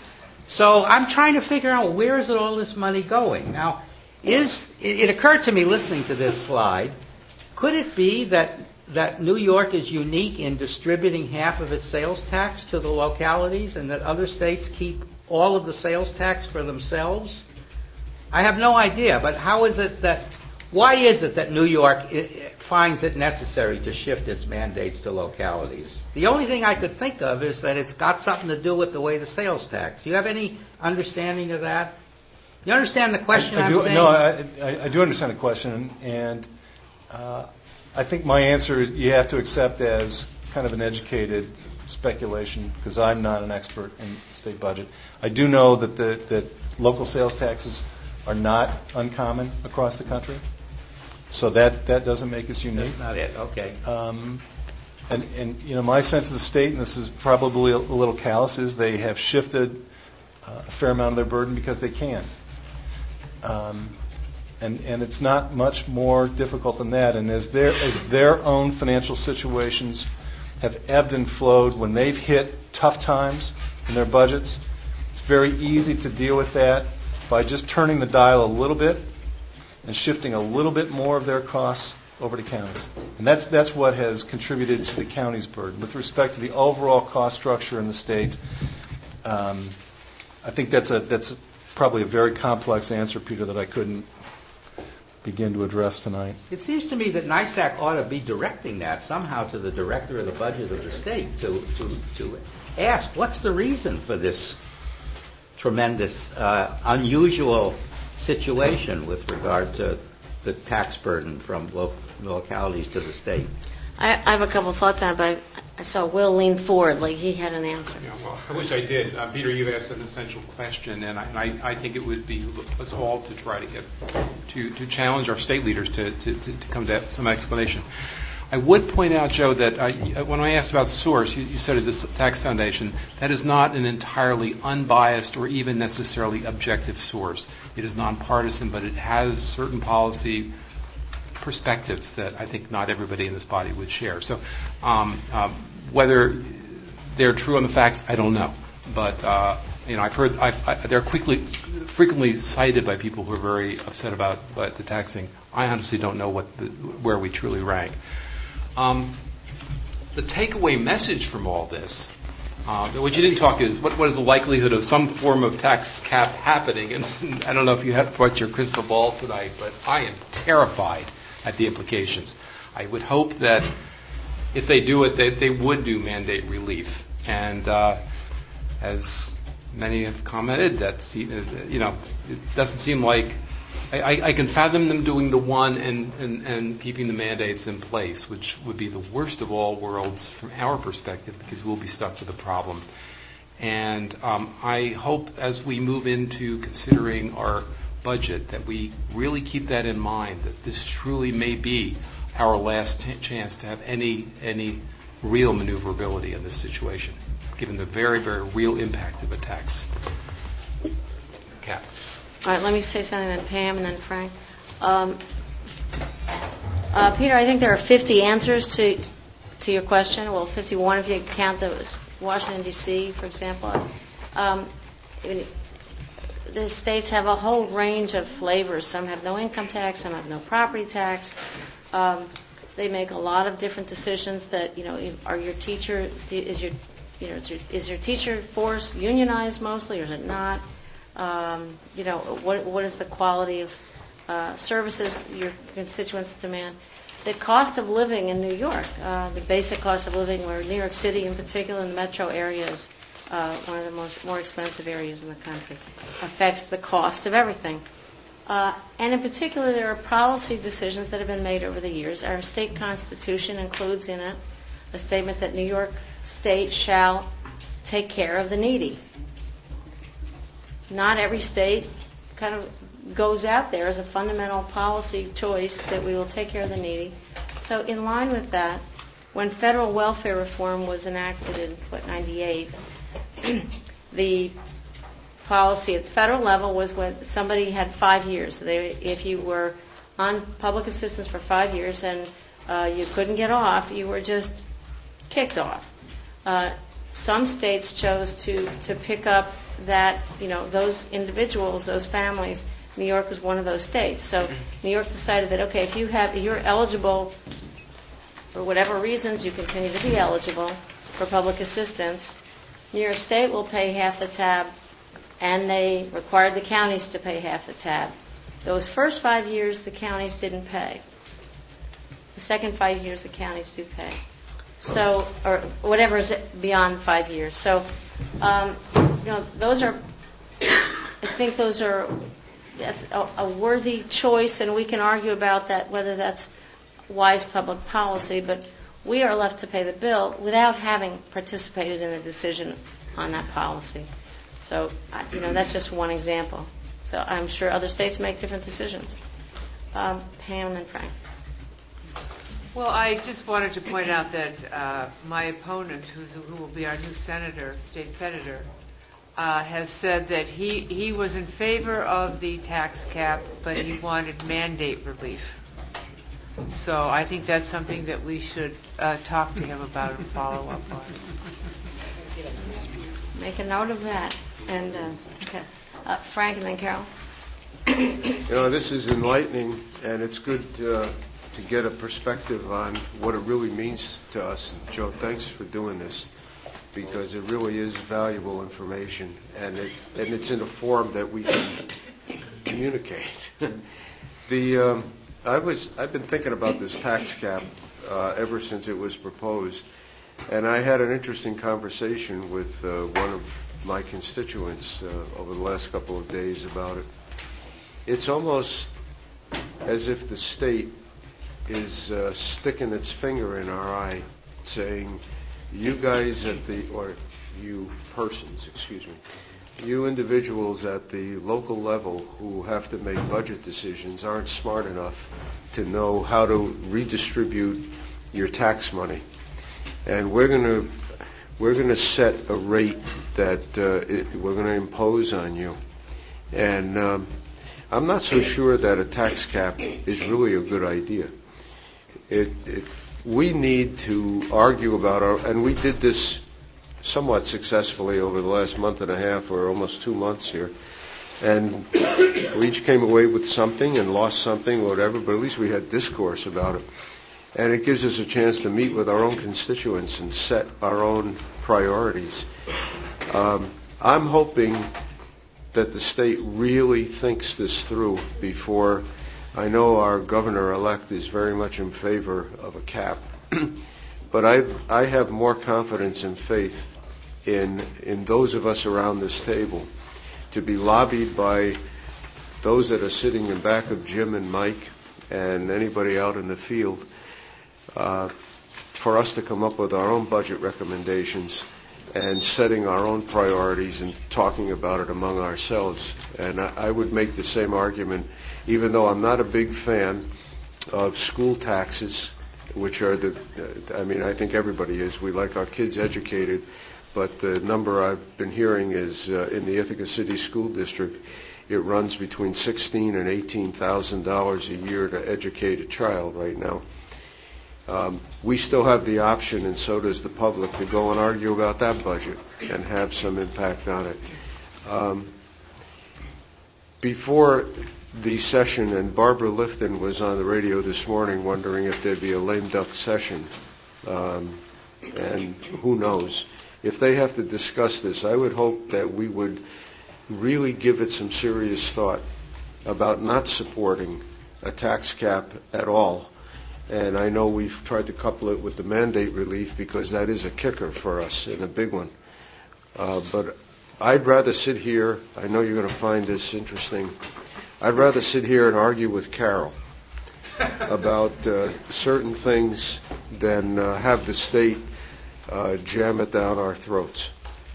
So I'm trying to figure out where is it all this money going? Now, is it, it occurred to me listening to this slide, could it be that that New York is unique in distributing half of its sales tax to the localities and that other states keep all of the sales tax for themselves? I have no idea, but how is it that, why is it that New York i- i- finds it necessary to shift its mandates to localities? The only thing I could think of is that it's got something to do with the way the sales tax. Do you have any understanding of that? You understand the question I, I I'm do, saying? No, I, I, I do understand the question, and uh, I think my answer is you have to accept as kind of an educated speculation because I'm not an expert in state budget. I do know that the that local sales taxes are not uncommon across the country, so that that doesn't make us unique. That's not it. Okay. Um, and, and you know, my sense of the state, and this is probably a, a little callous, is they have shifted uh, a fair amount of their burden because they can. Um, and and it's not much more difficult than that. And as their as their own financial situations have ebbed and flowed, when they've hit tough times in their budgets, it's very easy to deal with that by just turning the dial a little bit and shifting a little bit more of their costs over to counties. And that's that's what has contributed to the county's burden. With respect to the overall cost structure in the state, um, I think that's a that's probably a very complex answer, Peter, that I couldn't begin to address tonight. It seems to me that NISAC ought to be directing that somehow to the director of the budget of the state to to to ask, what's the reason for this tremendous, uh, unusual situation with regard to the tax burden from lo- localities to the state? I, I have a couple of thoughts on it, but I, I saw Will lean forward like he had an answer. Yeah, well, I wish I did. Uh, Peter, you've asked an essential question, and I, and I, I think it would be us all to try to get to, to challenge our state leaders to, to, to, to come to some explanation. I would point out, Joe, that I, when I asked about the source, you, you said this tax foundation, that is not an entirely unbiased or even necessarily objective source. It is nonpartisan, but it has certain policy perspectives that I think not everybody in this body would share. So um, um, whether they're true on the facts, I don't know. But uh, you know, I've heard I've, I, they're quickly, frequently cited by people who are very upset about, about the taxing. I honestly don't know what the, where we truly rank. Um, the takeaway message from all this, uh, what you didn't talk is what, what is the likelihood of some form of tax cap happening? And I don't know if you have brought your crystal ball tonight, but I am terrified at the implications. I would hope that if they do it, they, they would do mandate relief. And uh, as many have commented, that you know, it doesn't seem like I, I can fathom them doing the one and, and, and keeping the mandates in place, which would be the worst of all worlds from our perspective, because we'll be stuck with the problem. And um, I hope as we move into considering our budget that we really keep that in mind, that this truly may be our last t- chance to have any any real maneuverability in this situation, given the very, very real impact of a tax cap. All right, let me say something, then Pam, and then Frank. Um, uh, Peter, I think there are fifty answers to to your question. Well, fifty-one if you count the Washington, D C, for example. Um, the states have a whole range of flavors. Some have no income tax, some have no property tax. Um, they make a lot of different decisions that, you know, are your teacher, is your, you know, is your, is your teacher force unionized mostly, or is it not? Um, you know, what what is the quality of uh, services your constituents demand? The cost of living in New York, uh, the basic cost of living, where New York City in particular, in the metro areas, uh, one of the most more expensive areas in the country, affects the cost of everything. Uh, and in particular, there are policy decisions that have been made over the years. Our state constitution includes in it a statement that New York State shall take care of the needy. Not every state kind of goes out there as a fundamental policy choice that we will take care of the needy. So in line with that, when federal welfare reform was enacted in, what, ninety-eight, the policy at the federal level was when somebody had five years. So they, if you were on public assistance for five years and uh, you couldn't get off, you were just kicked off. Uh, some states chose to, to pick up that, you know, those individuals, those families. New York was one of those states. So New York decided that, okay, if you have, if you're eligible for whatever reasons, you continue to be eligible for public assistance, New York State will pay half the tab, and they required the counties to pay half the tab. Those first five years, the counties didn't pay. The second five years, the counties do pay. So, or whatever is beyond five years. So, um, you know, those are, I think those are, that's a, a worthy choice, and we can argue about that, whether that's wise public policy, but we are left to pay the bill without having participated in a decision on that policy. So, you know, that's just one example. So I'm sure other states make different decisions. Um, Pam and Frank. Well, I just wanted to point out that uh, my opponent, who's, who will be our new senator, state senator, uh, has said that he, he was in favor of the tax cap, but he wanted mandate relief. So I think that's something that we should uh, talk to him about and follow up on. Make a note of that. And uh, okay, uh, Frank and then Carol. You know, this is enlightening, and it's good to, uh, to get a perspective on what it really means to us. And Joe, thanks for doing this, because it really is valuable information, and it and it's in a form that we can communicate. the um, I was I've been thinking about this tax cap uh, ever since it was proposed, And I had an interesting conversation with uh, one of my constituents uh, over the last couple of days about it. It's almost as if the state is uh, sticking its finger in our eye, saying, you guys at the, or you persons, excuse me, you individuals at the local level who have to make budget decisions aren't smart enough to know how to redistribute your tax money. And we're going to we're going to set a rate that uh, it, we're going to impose on you. And um, I'm not so sure that a tax cap is really a good idea. It, if we need to argue about our, and we did this somewhat successfully over the last month and a half or almost two months here, and we each came away with something and lost something or whatever, but at least we had discourse about it. And it gives us a chance to meet with our own constituents and set our own priorities. Um, I'm hoping that the state really thinks this through before. I know our governor-elect is very much in favor of a cap, but I I have more confidence and faith in in those of us around this table to be lobbied by those that are sitting in back of Jim and Mike and anybody out in the field uh, for us to come up with our own budget recommendations and setting our own priorities and talking about it among ourselves. And I, I would make the same argument, even though I'm not a big fan of school taxes, which are the, uh, I mean, I think everybody is. We like our kids educated, but the number I've been hearing is uh, in the Ithaca City School District, it runs between sixteen and eighteen thousand dollars a year to educate a child right now. Um, we still have the option, and so does the public, to go and argue about that budget and have some impact on it. Um, before the session, and Barbara Lifton was on the radio this morning wondering if there'd be a lame duck session, um, and who knows. If they have to discuss this, I would hope that we would really give it some serious thought about not supporting a tax cap at all. And I know we've tried to couple it with the mandate relief because that is a kicker for us and a big one. Uh, but I'd rather sit here, I know you're going to find this interesting, I'd rather sit here and argue with Carol about uh, certain things than uh, have the state uh, jam it down our throats.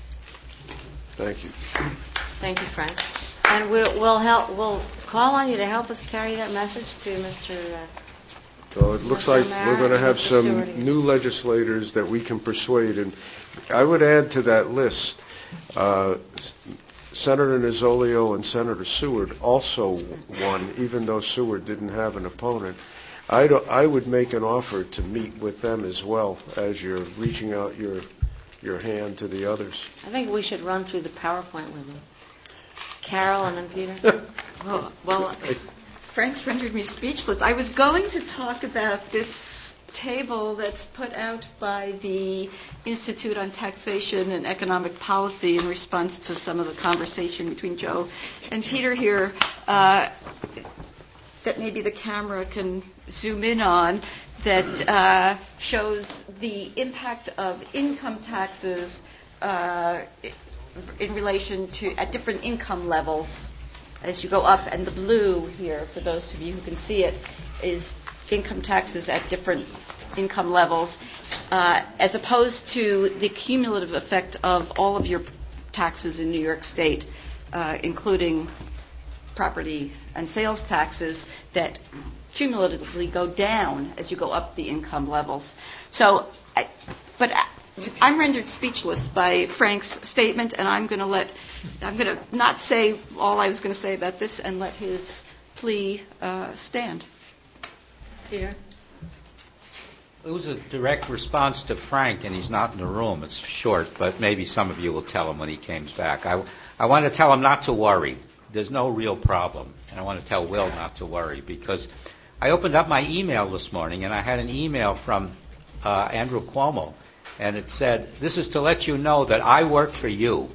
Thank you. Thank you, Frank. And we'll, we'll help. We'll call on you to help us carry that message to Mister Uh, So it looks like we're going to have some new legislators that we can persuade. And I would add to that list uh, Senator Nozzolio and Senator Seward also won, even though Seward didn't have an opponent. I, don't, I would make an offer to meet with them as well as you're reaching out your your hand to the others. I think we should run through the PowerPoint with you. Carol and then Peter. Well, well, Frank's rendered me speechless. I was going to talk about this table that's put out by the Institute on Taxation and Economic Policy in response to some of the conversation between Joe and Peter here, uh, that maybe the camera can zoom in on, that uh, shows the impact of income taxes uh, in relation to at different income levels as you go up. And the blue here, for those of you who can see it, is income taxes at different income levels, uh, as opposed to the cumulative effect of all of your taxes in New York State, uh, including property and sales taxes that cumulatively go down as you go up the income levels. So, I, but I'm rendered speechless by Frank's statement, and I'm going to let, I'm going to not say all I was going to say about this and let his plea uh, stand. Peter? It was a direct response to Frank, and he's not in the room. It's short, but maybe some of you will tell him when he comes back. I, I want to tell him not to worry. There's no real problem. And I want to tell Will not to worry, because I opened up my email this morning, and I had an email from uh, Andrew Cuomo, and it said, "This is to let you know that I work for you."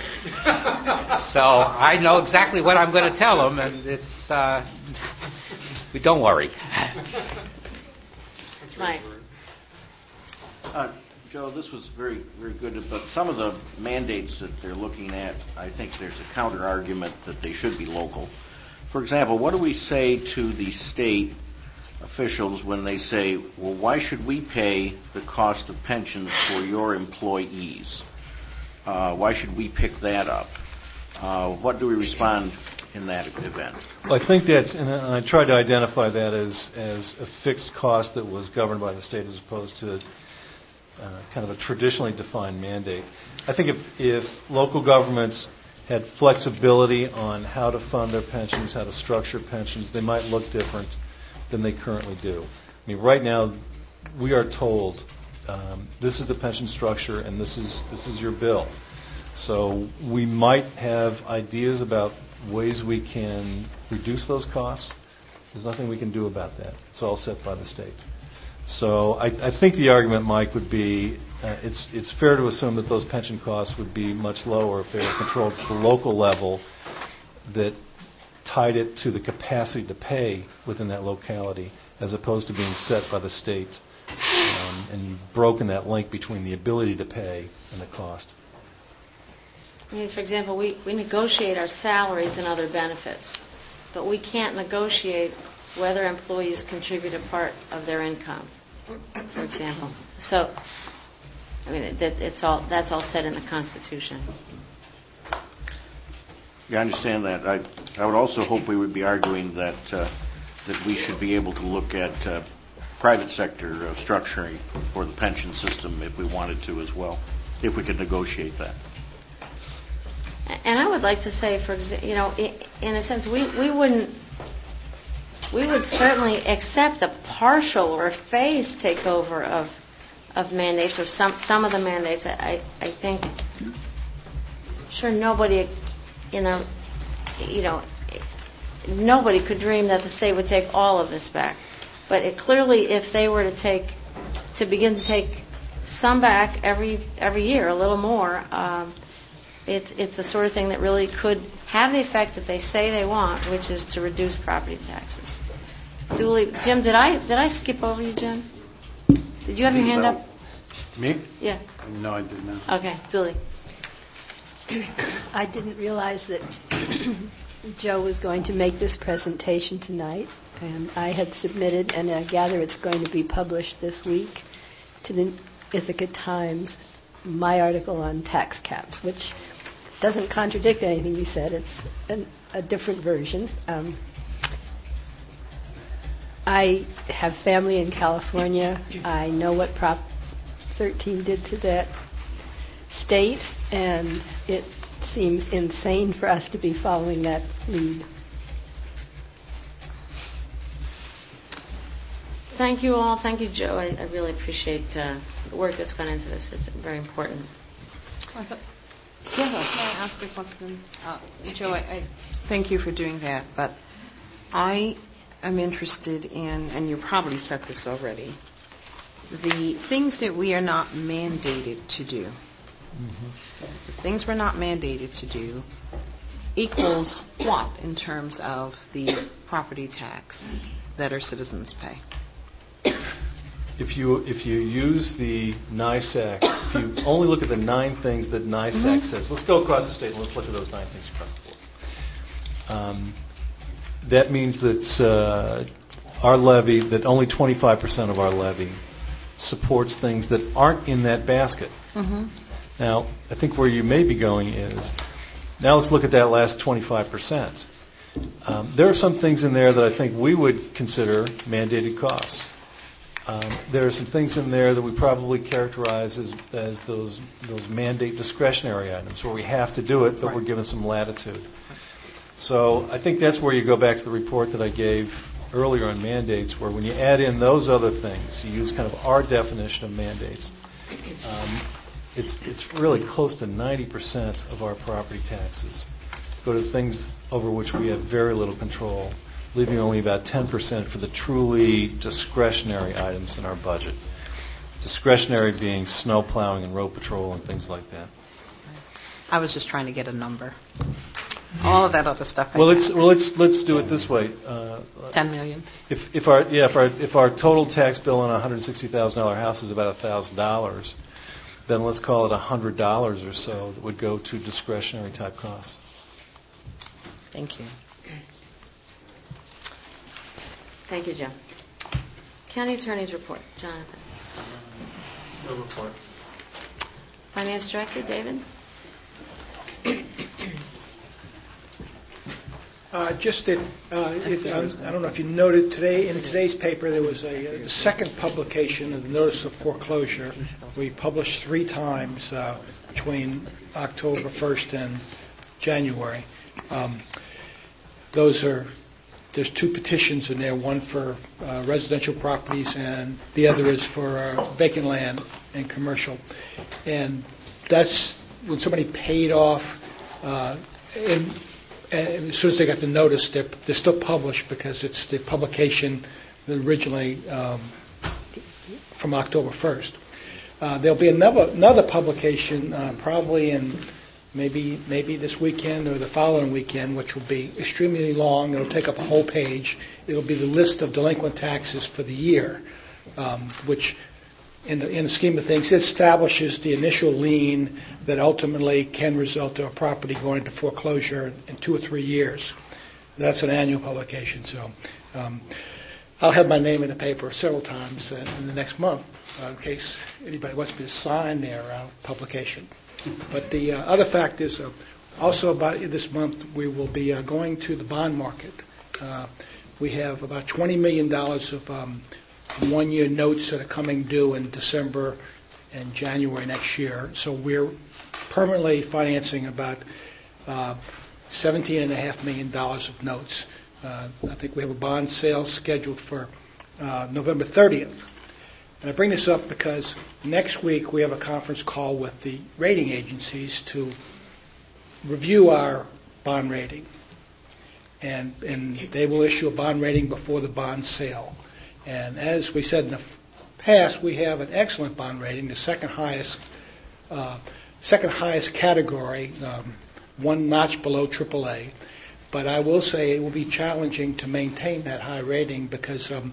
So I know exactly what I'm going to tell him, and it's, uh, we don't worry. Mike. Uh, Joe, this was very, very good, but some of the mandates that they're looking at, I think there's a counter argument that they should be local. For example, what do we say to the state officials when they say, well, why should we pay the cost of pensions for your employees? Uh, why should we pick that up? Uh, what do we respond in that event? Well, I think that's, and I tried to identify that as, as a fixed cost that was governed by the state as opposed to uh, kind of a traditionally defined mandate. I think if, if local governments had flexibility on how to fund their pensions, how to structure pensions, they might look different than they currently do. I mean, right now, we are told um, this is the pension structure and this is this is your bill. So we might have ideas about ways we can reduce those costs. There's nothing we can do about that. It's all set by the state. So I, I think the argument, Mike, would be uh, it's it's fair to assume that those pension costs would be much lower if they were controlled at the local level that tied it to the capacity to pay within that locality as opposed to being set by the state um, and broken that link between the ability to pay and the cost. I mean, for example, we, we negotiate our salaries and other benefits, but we can't negotiate whether employees contribute a part of their income, for example. So, I mean, it, it's all that's all set in the Constitution. Yeah, I understand that. I, I would also hope we would be arguing that uh, that we should be able to look at uh, private sector uh, structuring for the pension system if we wanted to as well, if we could negotiate that. And I would like to say, for exa- you know, in a sense, we, we wouldn't, we would certainly accept a partial or a phased takeover of of mandates or some some of the mandates. I I think, sure, nobody in a, you know, nobody could dream that the state would take all of this back. But it clearly, if they were to take, to begin to take some back every every year, a little more. Um, It's it's the sort of thing that really could have the effect that they say they want, which is to reduce property taxes. Dooley, Jim, did I did I skip over you, Jim? Did you have your hand up? Me? Yeah. No, I did not. Okay, Dooley. I didn't realize that Joe was going to make this presentation tonight, and I had submitted, and I gather it's going to be published this week, to the Ithaca Times, my article on tax caps, which doesn't contradict anything we said. It's an, a different version. Um, I have family in California. I know what Prop thirteen did to that state, and it seems insane for us to be following that lead. Thank you all. Thank you, Joe. I, I really appreciate uh, the work that's gone into this. It's very important. I thought, yeah, can I ask a question? Uh, Joe, I, I thank you for doing that, but I am interested in, and you probably said this already, the things that we are not mandated to do. Mm-hmm. The things we're not mandated to do equals what in terms of the property tax that our citizens pay? If you if you use the NISAC, if you only look at the nine things that NISAC mm-hmm. says, let's go across the state and let's look at those nine things across the board. Um, that means that uh, our levy, that only twenty-five percent of our levy supports things that aren't in that basket. Mm-hmm. Now, I think where you may be going is, now let's look at that last twenty-five percent. Um, there are some things in there that I think we would consider mandated costs. Um, there are some things in there that we probably characterize as, as those those mandate discretionary items where we have to do it, but right. we're given some latitude. So I think that's where you go back to the report that I gave earlier on mandates, where when you add in those other things, you use kind of our definition of mandates. Um, it's it's really close to ninety percent of our property taxes go to things over which we have very little control, leaving only about ten percent for the truly discretionary items in our budget. Discretionary being snow plowing and road patrol and things like that. I was just trying to get a number. All of that other stuff. Well, let's well let's let's do it this way. Uh, Ten million. If if our yeah if our if our total tax bill on a one hundred sixty thousand dollar house is about a thousand dollars, then let's call it one hundred dollars or so that would go to discretionary type costs. Thank you. Thank you, Joe. County Attorney's report. Jonathan. No report. Finance Director, David. Uh, just that, uh, it, um, I don't know if you noted today, in today's paper there was a, a second publication of the notice of foreclosure. We published three times uh, between October first and January. Um, those are, there's two petitions in there, one for uh, residential properties and the other is for uh, vacant land and commercial. And that's when somebody paid off uh, in And as soon as they got the notice, they're, they're still published because it's the publication that originally um, from October first. Uh, there'll be another another publication uh, probably in maybe maybe this weekend or the following weekend, which will be extremely long. It'll take up a whole page. It'll be the list of delinquent taxes for the year, um, which in the, in the scheme of things, it establishes the initial lien that ultimately can result in a property going into foreclosure in two or three years. That's an annual publication, so um, I'll have my name in the paper several times in, in the next month uh, in case anybody wants me to sign their uh, publication. But the uh, other fact is uh, also about this month we will be uh, going to the bond market. Uh, we have about twenty million dollars of um, one-year notes that are coming due in December and January next year. So we're permanently financing about uh, seventeen point five million dollars of notes. Uh, I think we have a bond sale scheduled for uh, November thirtieth. And I bring this up because next week we have a conference call with the rating agencies to review our bond rating. And, and they will issue a bond rating before the bond sale. And as we said in the past, we have an excellent bond rating, the second highest, uh, second highest category, um, one notch below triple A. But I will say it will be challenging to maintain that high rating because um,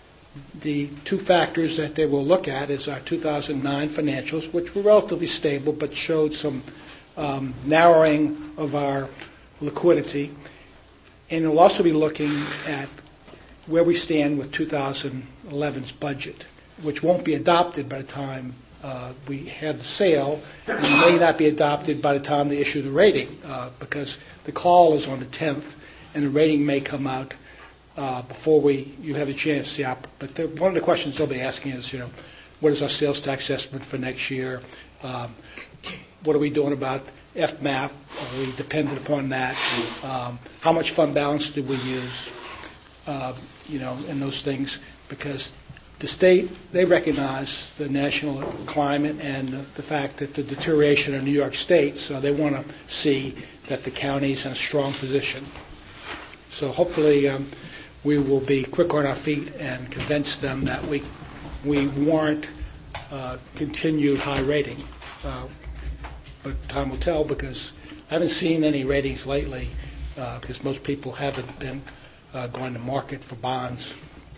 the two factors that they will look at is our two thousand nine financials, which were relatively stable but showed some um, narrowing of our liquidity. And they'll also be looking at where we stand with two thousand eleven's budget, which won't be adopted by the time uh, we have the sale, and may not be adopted by the time they issue the rating, uh, because the call is on the tenth, and the rating may come out uh, before we you have a chance to see. Op- but the, one of the questions they'll be asking is, you know, what is our sales tax estimate for next year? Um, what are we doing about F M A P? Are we dependent upon that? Um, how much fund balance did we use? Uh, you know, and those things, because the state, they recognize the national climate and the, the fact that the deterioration of New York State, so they want to see that the county's in a strong position. So hopefully um, we will be quick on our feet and convince them that we we warrant uh, continued high rating. Uh, but time will tell, because I haven't seen any ratings lately, uh, because most people haven't been Uh, going to market for bonds.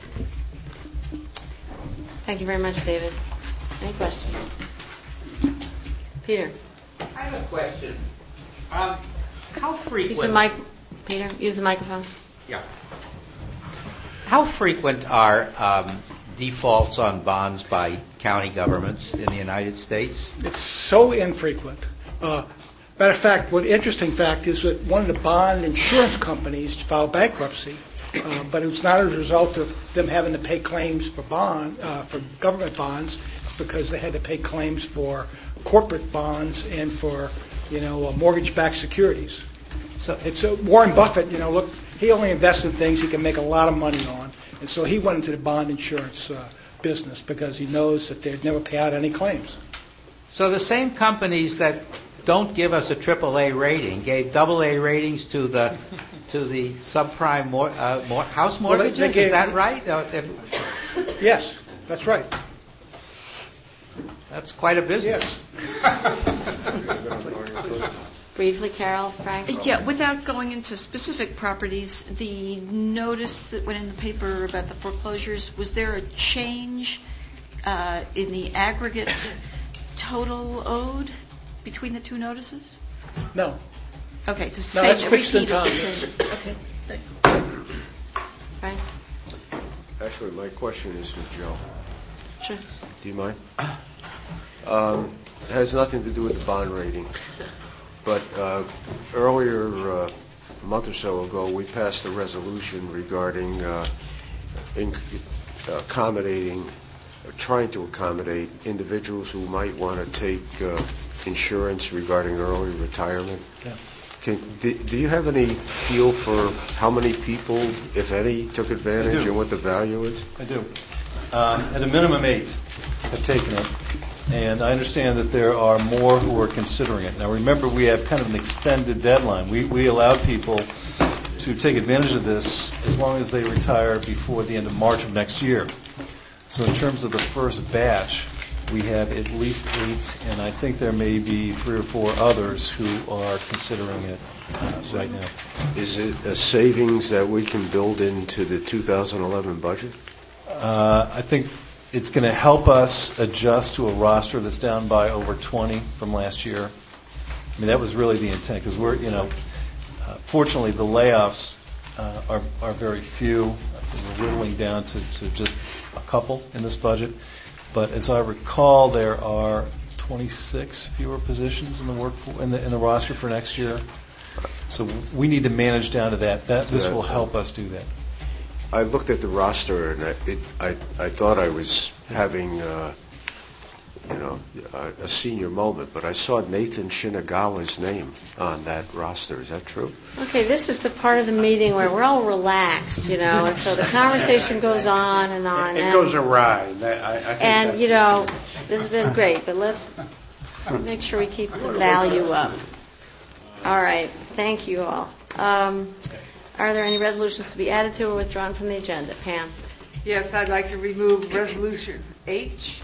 Thank you very much, David. Any questions? Peter. I have a question. Um, how frequent? Use the mic, Peter. Use the microphone. Yeah. How frequent are um, defaults on bonds by county governments in the United States? It's so infrequent. Uh, Matter of fact, what the interesting fact is that one of the bond insurance companies filed bankruptcy, uh, but it was not as a result of them having to pay claims for bond uh, for government bonds. It's because they had to pay claims for corporate bonds and for, you know, uh, mortgage-backed securities. So it's uh, Warren Buffett. You know, look, he only invests in things he can make a lot of money on, and so he went into the bond insurance uh, business because he knows that they'd never pay out any claims. So the same companies that don't give us a triple A rating gave double A ratings to the to the subprime mor- uh, mor- house mortgages. Well, they, they gave, is that right? Uh, if, yes, that's right. That's quite a business. Yes. Briefly, Carol, Frank? Yeah, without going into specific properties, the notice that went in the paper about the foreclosures, was there a change uh, in the aggregate total owed between the two notices? No. Okay, so No, same, that's fixed in repeat of the time. same. Okay. Frank? Actually, my question is for Joe. Sure. Do you mind? Um, it has nothing to do with the bond rating, but uh, earlier, uh, a month or so ago, we passed a resolution regarding uh, in, accommodating, or trying to accommodate individuals who might want to take uh, insurance regarding early retirement. Yeah. Can, do, do you have any feel for how many people, if any, took advantage and what the value is? I do. Um, at a minimum, eight have taken it. And I understand that there are more who are considering it. Now, remember, we have kind of an extended deadline. We, we allow people to take advantage of this as long as they retire before the end of March of next year. So in terms of the first batch, we have at least eight, and I think there may be three or four others who are considering it uh, right now. Is it a savings that we can build into the two thousand eleven budget? Uh, I think it's going to help us adjust to a roster that's down by over twenty from last year. I mean, that was really the intent, because we're, you know, uh, fortunately the layoffs uh, are are very few. We're whittling down to, to just a couple in this budget. But as I recall, there are twenty-six fewer positions in the work in the in the roster for next year. So we need to manage down to that. That this will help us do that. I looked at the roster and I, it, I, I thought I was having, uh, you know, a, a senior moment, but I saw Nathan Shinagawa's name on that roster. Is that true? Okay, this is the part of the meeting where we're all relaxed, you know, and so the conversation goes on and on. It and, goes awry. That, I, I think And, that's you know, this has been great, but let's make sure we keep the value up. All right, thank you all. Um, are there any resolutions to be added to or withdrawn from the agenda? Pam? Yes, I'd like to remove Resolution H.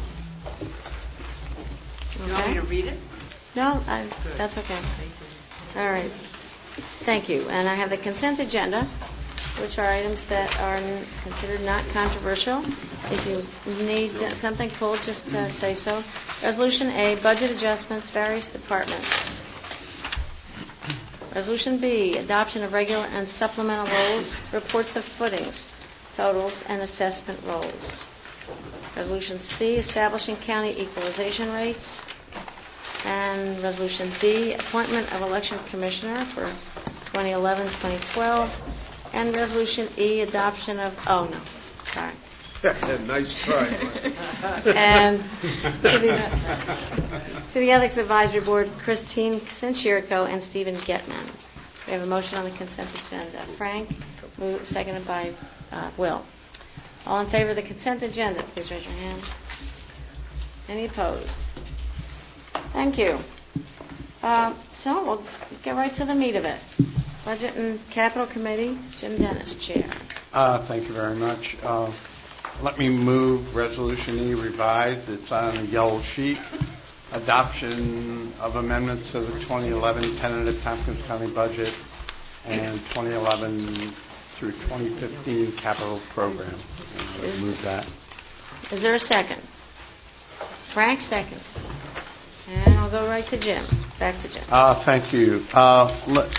You want me to read it? No, I, that's okay. All right. Thank you. And I have the consent agenda, which are items that are n- considered not controversial. If you need something pulled, just uh, say so. Resolution A, budget adjustments, various departments. Resolution B, adoption of regular and supplemental rolls, reports of footings, totals, and assessment rolls. Resolution C, establishing county equalization rates. And Resolution D, appointment of election commissioner for twenty eleven twenty twelve. And Resolution E, adoption of, oh no, sorry. Nice try. And to the, to the Ethics Advisory Board, Christine Sinchirico and Stephen Getman. We have a motion on the consent agenda. Frank, moved, seconded by uh, Will. All in favor of the consent agenda, please raise your hand. Any opposed? Thank you. Uh, so we'll get right to the meat of it. Budget and Capital Committee, Jim Dennis, Chair. Uh, thank you very much. Uh, let me move Resolution E revised. It's on a yellow sheet. Adoption of amendments to the twenty eleven tentative Tompkins County budget and twenty eleven through twenty fifteen capital program. Is, move that. Is there a second? Frank seconds. And I'll go right to Jim. Back to Jim. Uh, thank you. Uh, let,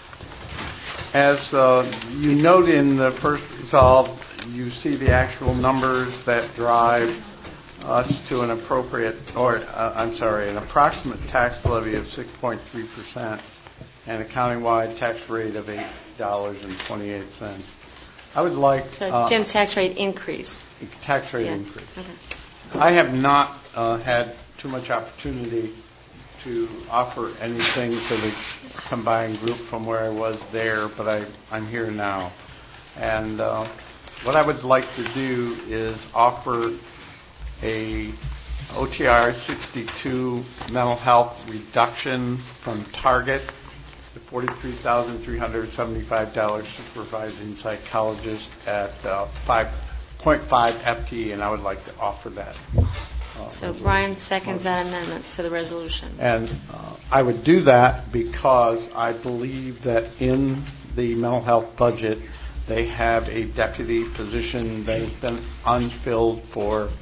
as uh, you note in the first resolve, you see the actual numbers that drive us to an appropriate, or uh, I'm sorry, an approximate tax levy of six point three percent and a countywide tax rate of eight dollars and twenty-eight cents. I would like... So, uh, Jim, tax rate increase. Tax rate yeah. increase. Okay. I have not uh, had too much opportunity to offer anything to the combined group from where I was there, but I, I'm here now. And uh, what I would like to do is offer a O T R sixty-two mental health reduction from target to forty-three thousand three hundred seventy-five dollars supervising psychologist at uh, five point five F T E, and I would like to offer that. Uh, So Brian seconds that amendment to the resolution. And uh, I would do that because I believe that in the mental health budget, they have a deputy position that has been unfilled for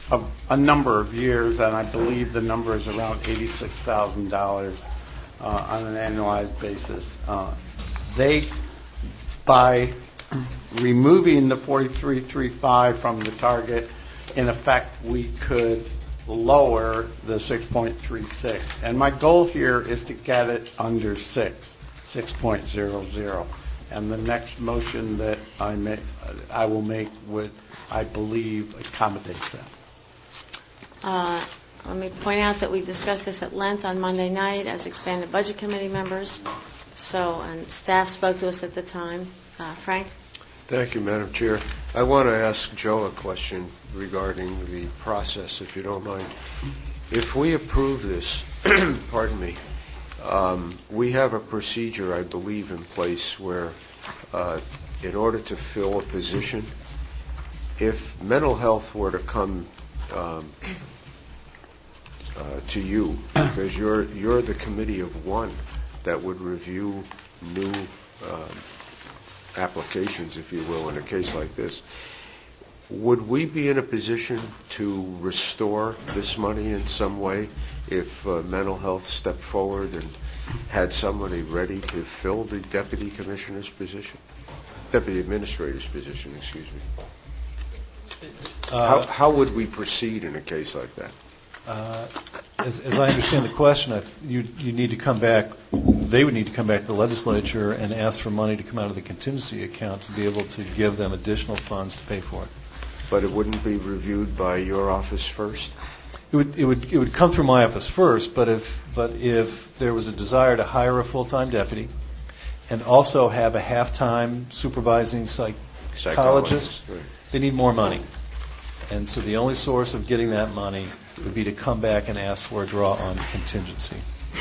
of a number of years, and I believe the number is around eighty-six thousand dollars uh, on an annualized basis. Uh, they, by removing the forty-three thirty-five from the target, in effect, we could lower the six point three six. And my goal here is to get it under six, six point zero zero. And the next motion that I make, I will make would, I believe, accommodate that. Uh, let me point out that we discussed this at length on Monday night as expanded budget committee members. So, and staff spoke to us at the time. Uh, Frank? Thank you, Madam Chair. I want to ask Joe a question regarding the process, if you don't mind. If we approve this, pardon me, um, we have a procedure, I believe, in place where uh, in order to fill a position, if mental health were to come um, uh, to you, because you're you're the committee of one that would review new um, applications, if you will, in a case like this, would we be in a position to restore this money in some way if uh, mental health stepped forward and had somebody ready to fill the deputy commissioner's position, deputy administrator's position, excuse me? Uh, how, how would we proceed in a case like that? Uh, as, as I understand the question, I, you, you need to come back, they would need to come back to the legislature and ask for money to come out of the contingency account to be able to give them additional funds to pay for it. But it wouldn't be reviewed by your office first? It would, it would, it would come through my office first, but if, but if there was a desire to hire a full-time deputy and also have a half-time supervising psych- psychologist, right. They need more money. And so the only source of getting that money would be to come back and ask for a draw on contingency.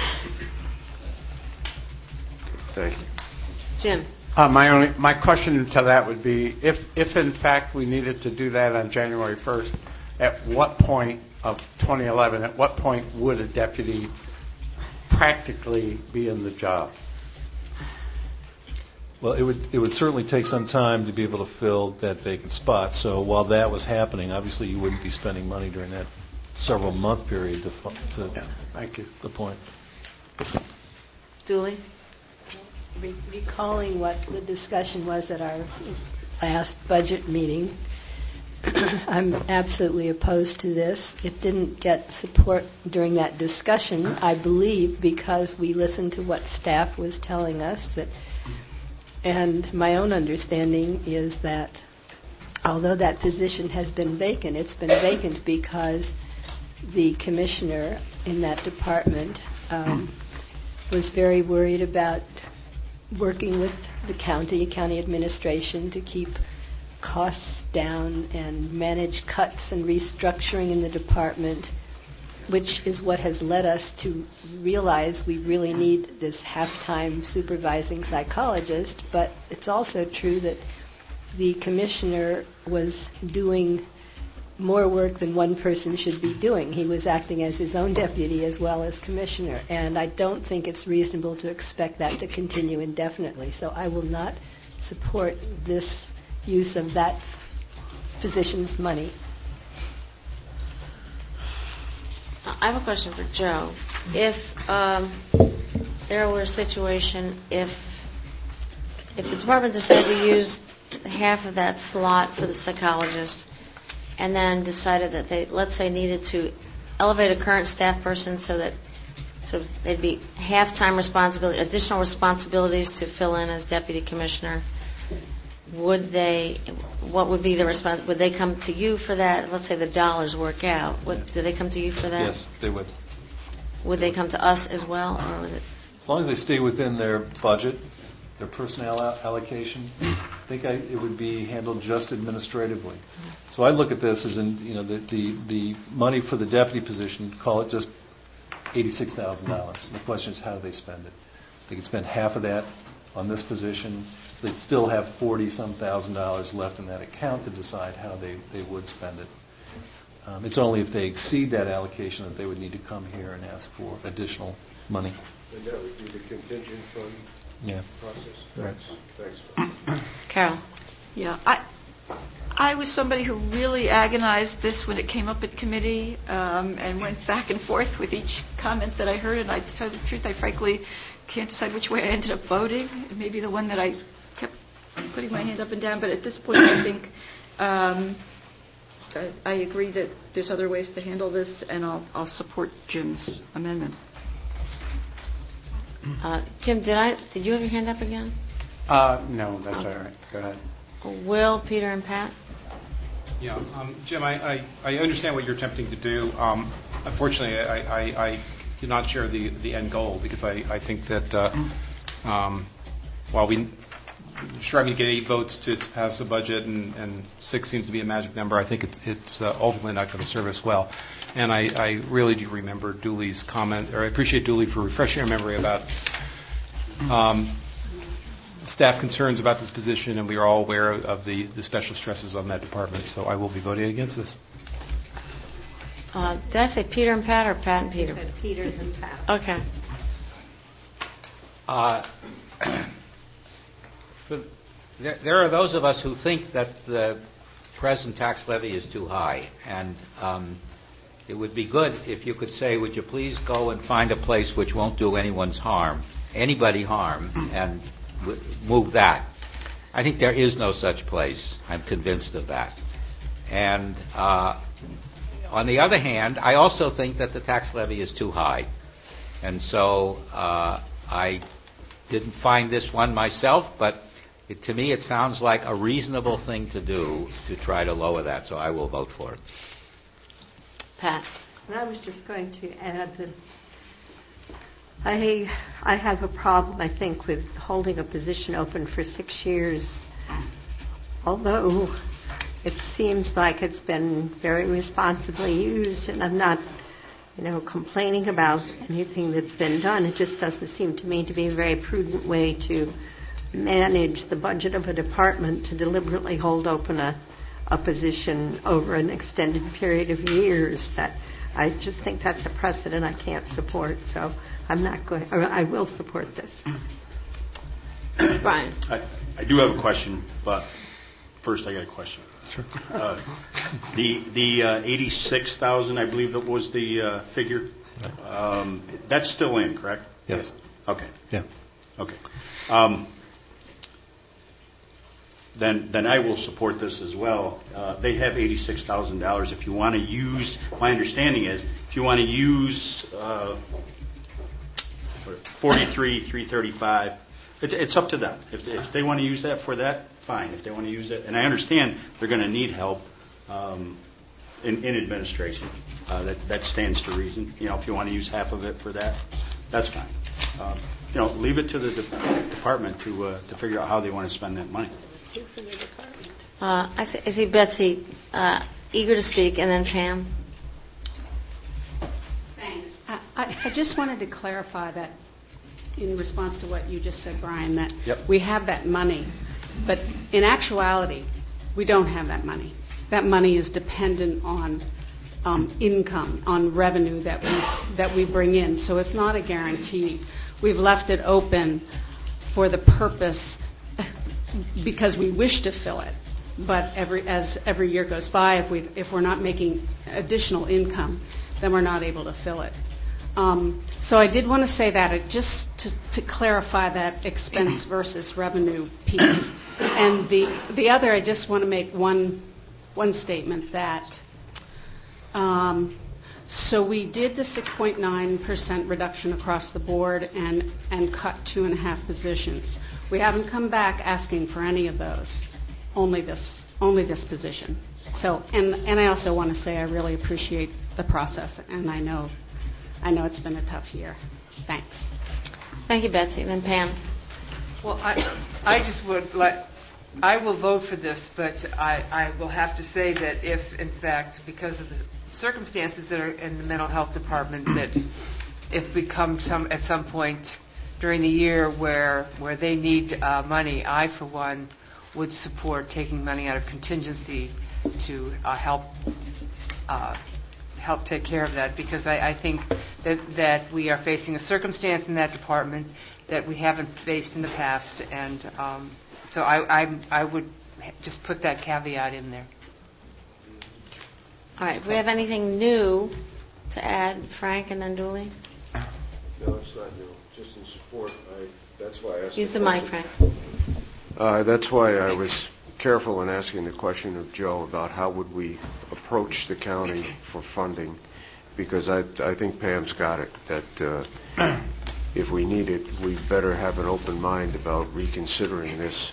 Thank you. Jim? Uh, my only my question to that would be, if if in fact we needed to do that on January first, at what point of twenty eleven, at what point would a deputy practically be in the job? Well, it would it would certainly take some time to be able to fill that vacant spot. So while that was happening, obviously you wouldn't be spending money during that several month period to, to yeah, thank you. The point. Julie? Re- recalling what the discussion was at our last budget meeting, I'm absolutely opposed to this. It didn't get support during that discussion, I believe, because we listened to what staff was telling us. That, and my own understanding is that although that position has been vacant, it's been vacant because the commissioner in that department um, was very worried about working with the county, county administration to keep costs down and manage cuts and restructuring in the department, which is what has led us to realize we really need this half-time supervising psychologist. But it's also true that the commissioner was doing more work than one person should be doing. He was acting as his own deputy as well as commissioner, and I don't think it's reasonable to expect that to continue indefinitely. So I will not support this use of that position's money. I have a question for Joe. If um, there were a situation, if if the department decided to use half of that slot for the psychologist, and then decided that they, let's say, needed to elevate a current staff person so that sort of they'd be half-time responsibility, additional responsibilities to fill in as deputy commissioner, would they, what would be the response, would they come to you for that? Let's say the dollars work out. What, do they come to you for that? Yes, they would. Would they come to us as well, or would it? As long as they stay within their budget, their personnel allocation, I think I, it would be handled just administratively. So I look at this as in, you know, the, the, the money for the deputy position, call it just eighty-six thousand dollars. The question is, how do they spend it? They could spend half of that on this position. So they'd still have forty-some thousand dollars left in that account to decide how they, they would spend it. Um, it's only if they exceed that allocation that they would need to come here and ask for additional money. And that would be the contingent fund yeah. process? Right. Thanks. Thanks. Carol? Yeah, I, I was somebody who really agonized this when it came up at committee um, and went back and forth with each comment that I heard. And I, to tell you the truth, I frankly can't decide which way I ended up voting. It may be the one that I kept putting my hand up and down. But at this point, I think um, I, I agree that there's other ways to handle this, and I'll, I'll support Jim's amendment. Uh, Jim, did I? Did you have your hand up again? Uh, no, that's all right. Go ahead. Will, Peter, and Pat? Yeah, um, Jim, I, I, I understand what you're attempting to do. Um, unfortunately, I, I, I do not share the, the end goal because I, I think that uh, um, while we striving to get eight votes to, to pass the budget and, and six seems to be a magic number, I think it's, it's uh, ultimately not going to serve us well. And I, I really do remember Dooley's comment, or I appreciate Dooley for refreshing our memory about um, staff concerns about this position, and we are all aware of the, the special stresses on that department, so I will be voting against this. Uh, did I say Peter and Pat or Pat and Peter? You said Peter and Pat. Okay. Uh, for, there, there are those of us who think that the present tax levy is too high, and um, it would be good if you could say, would you please go and find a place which won't do anyone's harm, anybody harm, and w- move that. I think there is no such place. I'm convinced of that. And uh, on the other hand, I also think that the tax levy is too high. And so uh, I didn't find this one myself, but it, to me it sounds like a reasonable thing to do to try to lower that, so I will vote for it. Pat. And I was just going to add that I I have a problem, I think, with holding a position open for six years, although it seems like it's been very responsibly used, and I'm not, you know, complaining about anything that's been done. It just doesn't seem to me to be a very prudent way to manage the budget of a department, to deliberately hold open a, a position over an extended period of years. That I just think that's a precedent I can't support. So I'm not going. Or I will support this. Brian. I, I do have a question, but first I got a question. Sure. Uh, the the uh, eighty-six thousand, I believe that was the uh, figure. Um, that's still in, correct? Yes. Okay. Yeah. Okay. Um, then then I will support this as well. Uh, they have eighty-six thousand dollars. If you want to use, my understanding is, if you want to use uh, forty-three thousand three hundred thirty-five dollars, it, it's up to them. If, if they want to use that for that, fine. If they want to use it, and I understand they're going to need help um, in, in administration. Uh, that that stands to reason. You know, if you want to use half of it for that, that's fine. Um, you know, leave it to the de- department to uh, to figure out how they want to spend that money. Uh, I see, I see Betsy uh, eager to speak, and then Pam. Thanks. I, I, I just wanted to clarify that in response to what you just said, Brian, that Yep. we have that money, but in actuality, we don't have that money. That money is dependent on um, income, on revenue that we that we bring in. So it's not a guarantee. We've left it open for the purpose because we wish to fill it. But every as every year goes by, if we if we're not making additional income, then we're not able to fill it. Um, so I did want to say that it, just to, to clarify that expense versus revenue piece. And the the other, I just want to make one one statement that. Um, so we did the six point nine percent reduction across the board and and cut two and a half positions. We haven't come back asking for any of those. Only this only this position. So and and I also want to say I really appreciate the process, and I know. I know it's been a tough year. Thanks. Thank you, Betsy. Then Pam. Well, I, I just would like, I will vote for this, but I, I will have to say that if, in fact, because of the circumstances that are in the mental health department, that if we come some at some point during the year where where they need uh, money, I, for one, would support taking money out of contingency to uh, help. Uh, help take care of that, because I, I think that, that we are facing a circumstance in that department that we haven't faced in the past, and um, so I, I I would just put that caveat in there. All right, if we have anything new to add, Frank and then Dooley? No, it's not new, just in support. I, that's why I asked Use the, the mic, question. Frank. Uh, that's why I was careful in asking the question of Joe about how would we approach the county for funding, because I, I think Pam's got it, that uh, if we need it, we better have an open mind about reconsidering this.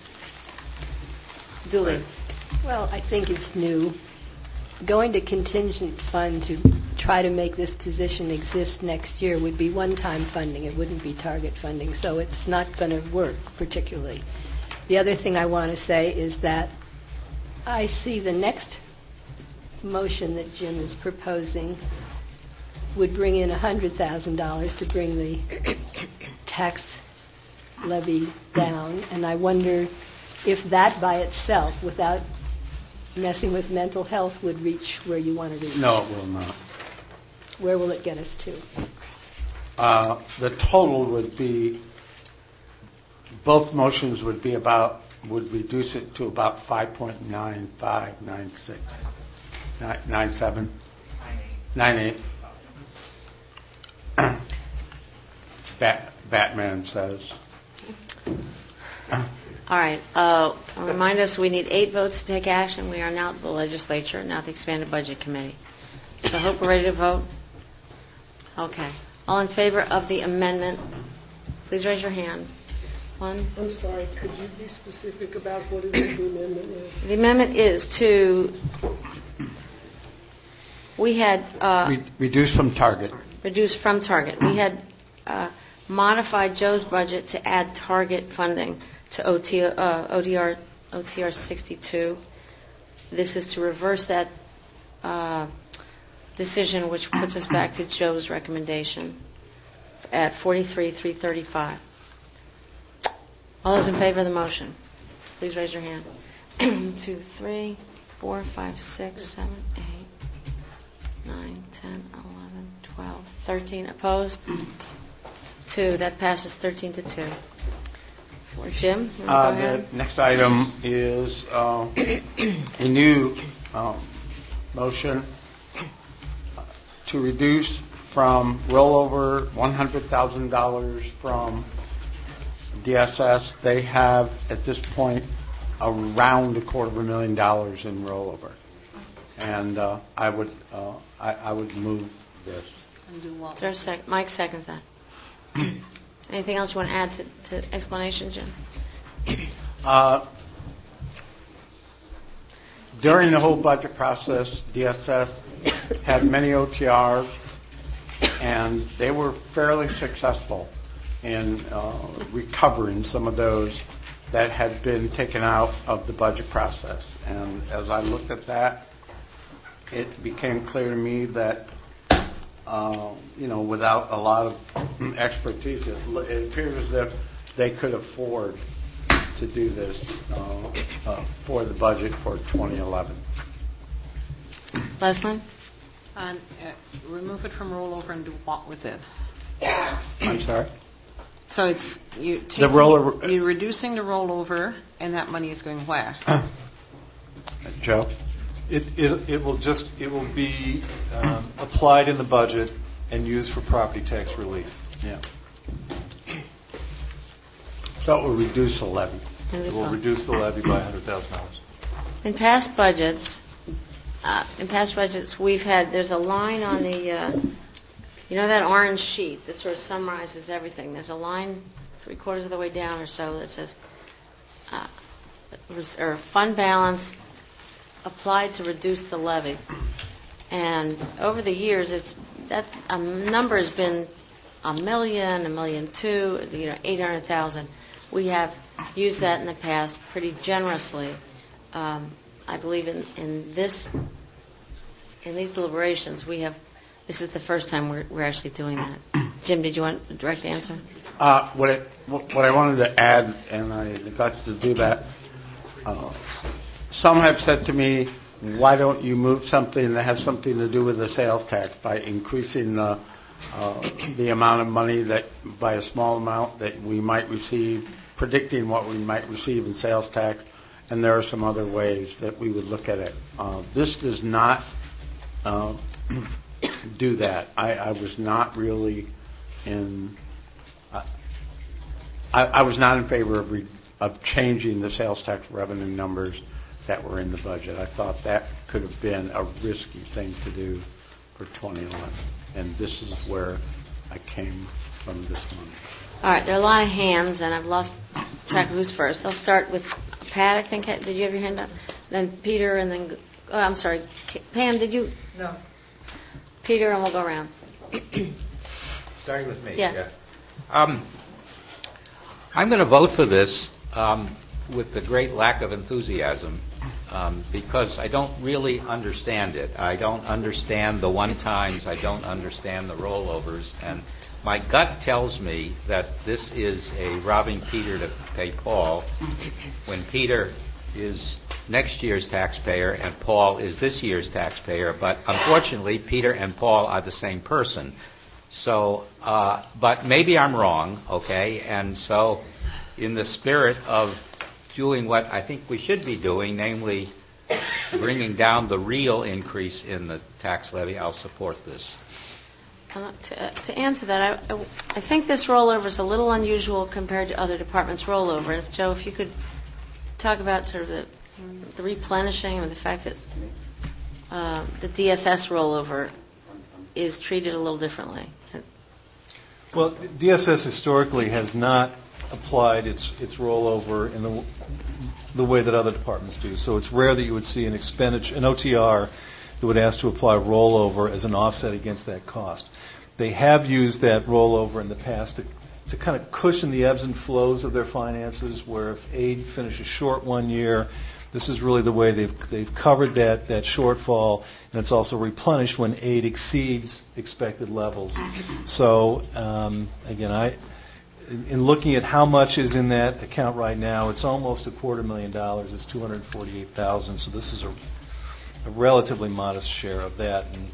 Dooley. Well, I think it's new. Going to contingent fund to try to make this position exist next year would be one-time funding. It wouldn't be target funding, so it's not going to work particularly. The other thing I want to say is that I see the next motion that Jim is proposing would bring in one hundred thousand dollars to bring the tax levy down, and I wonder if that by itself, without messing with mental health, would reach where you want to reach. No, it will not. Where will it get us to? Uh, the total would be, both motions would be about, would reduce it to about five point nine five nine six, nine seven, nine eight. Bat, Batman says. All right. Uh, remind us, we need eight votes to take action. We are now the legislature, not the expanded budget committee. So I hope we're ready to vote. Okay. All in favor of the amendment, please raise your hand. One. I'm sorry, could you be specific about what it is the amendment is? The amendment is to, we had uh, Re- reduce from target. reduced from target. We had uh, modified Joe's budget to add target funding to O T, uh, O D R, O T R sixty-two. This is to reverse that uh, decision, which puts us back to Joe's recommendation at forty-three thousand three hundred thirty-five. All those in favor of the motion, please raise your hand. Two, three, four, five, six, seven, eight, nine, ten, eleven, twelve, thirteen. Opposed? Two. That passes thirteen to two. For Jim, you want to Uh, go ahead? the next item is uh, a new um, motion to reduce from rollover one hundred thousand dollars from D S S. They have, at this point, around a quarter of a million dollars in rollover. And uh, I would uh, I, I would move this. Is there a sec- Mike seconds that. Anything else you want to add to, to explanation, Jim? Uh, during the whole budget process, D S S had many O T Rs, and they were fairly successful in uh, recovering some of those that had been taken out of the budget process. And as I looked at that, it became clear to me that, uh, you know, without a lot of expertise, it, it appears as if they could afford to do this uh, uh, for the budget for twenty eleven. Leslie? And uh, remove it from rollover and do what with it? I'm sorry? So it's you taking, rollover- you're reducing the rollover, and that money is going where? Joe? It, it, it will just, it will be um, applied in the budget and used for property tax relief. Yeah. So it will reduce the levy. It will reduce the levy by one hundred thousand dollars. In past budgets, uh, in past budgets, we've had, there's a line on the, uh, you know that orange sheet that sort of summarizes everything. There's a line three quarters of the way down or so that says, uh, res- or fund balance applied to reduce the levy. And over the years, it's that um, number has been a million, a million two, you know, eight hundred thousand. We have used that in the past pretty generously. Um, I believe in, in this, in these deliberations, we have. This is the first time we're, we're actually doing that. Jim, did you want a direct answer? Uh, what, it, what I wanted to add, and I neglected to do that, uh, some have said to me, why don't you move something that has something to do with the sales tax by increasing the, uh, the amount of money that, by a small amount that we might receive, predicting what we might receive in sales tax, and there are some other ways that we would look at it. Uh, this does not uh, do that. I, I was not really in. Uh, I, I was not in favor of re, of changing the sales tax revenue numbers that were in the budget. I thought that could have been a risky thing to do for twenty eleven, and this is where I came from this money. All right, there are a lot of hands, and I've lost track of who's first. I'll start with Pat, I think. Did you have your hand up? Then Peter, and then, oh, I'm sorry, Pam, did you? No. Peter, and we'll go around. Starting with me. Yeah. yeah. Um, I'm going to vote for this um, with the great lack of enthusiasm um, because I don't really understand it. I don't understand the one-times. I don't understand the rollovers. And my gut tells me that this is a robbing Peter to pay Paul when Peter is next year's taxpayer and Paul is this year's taxpayer. But unfortunately, Peter and Paul are the same person. So, uh, but maybe I'm wrong, okay? And so in the spirit of doing what I think we should be doing, namely bringing down the real increase in the tax levy, I'll support this. Uh, to, uh, to answer that, I, I, I think this rollover is a little unusual compared to other departments' rollover. If, Joe, if you could talk about sort of the, the replenishing or the fact that uh, the D S S rollover is treated a little differently. Well, D S S historically has not applied its its rollover in the the way that other departments do. So it's rare that you would see an expenditure, an O T R, that would ask to apply rollover as an offset against that cost. They have used that rollover in the past to, to kind of cushion the ebbs and flows of their finances, where if aid finishes short one year, this is really the way they've they've covered that, that shortfall, and it's also replenished when aid exceeds expected levels. So um, again, I, in looking at how much is in that account right now, it's almost a quarter million dollars. It's two hundred forty-eight thousand. So this is a, a relatively modest share of that, and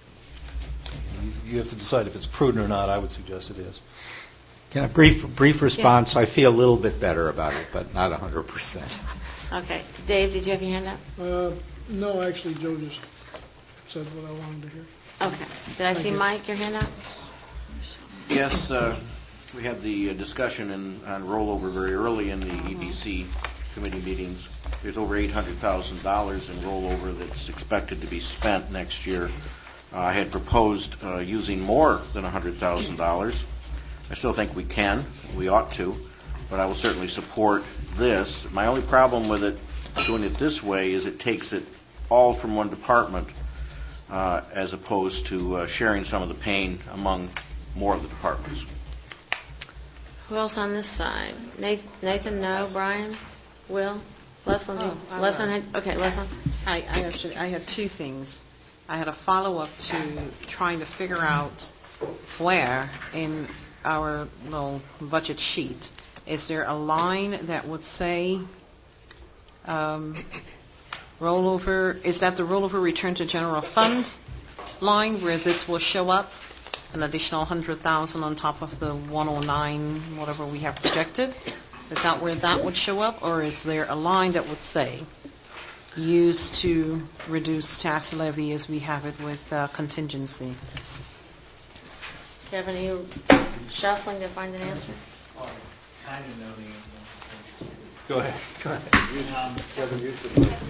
you have to decide if it's prudent or not. I would suggest it is. Can a brief brief response? Yeah. I feel a little bit better about it, but not one hundred percent. Okay. Dave, did you have your hand up? Uh, no, actually, Joe just said what I wanted to hear. Okay. Did I Thank see you. Mike, your hand up? Yes, uh, we had the uh, discussion in, on rollover very early in the E B C committee meetings. There's over eight hundred thousand dollars in rollover that's expected to be spent next year. Uh, I had proposed uh, using more than one hundred thousand dollars. I still think we can, we ought to, but I will certainly support this. My only problem with it, doing it this way, is it takes it all from one department uh, as opposed to uh, sharing some of the pain among more of the departments. Who else on this side? Nathan, Nathan no. Brian? Will? Leslin? Oh, I Leslin was. had, okay, Leslin. I, I actually I had two things. I had a follow-up to trying to figure out where in our little budget sheet is there a line that would say um, rollover? Is that the rollover return to general fund line where this will show up? An additional one hundred thousand on top of the one oh nine, whatever we have projected? Is that where that would show up, or is there a line that would say used to reduce tax levy as we have it with uh, contingency? Kevin, are you shuffling to find an answer? I didn't know the answer. Go ahead. Go ahead. Um, Kevin, use the mic.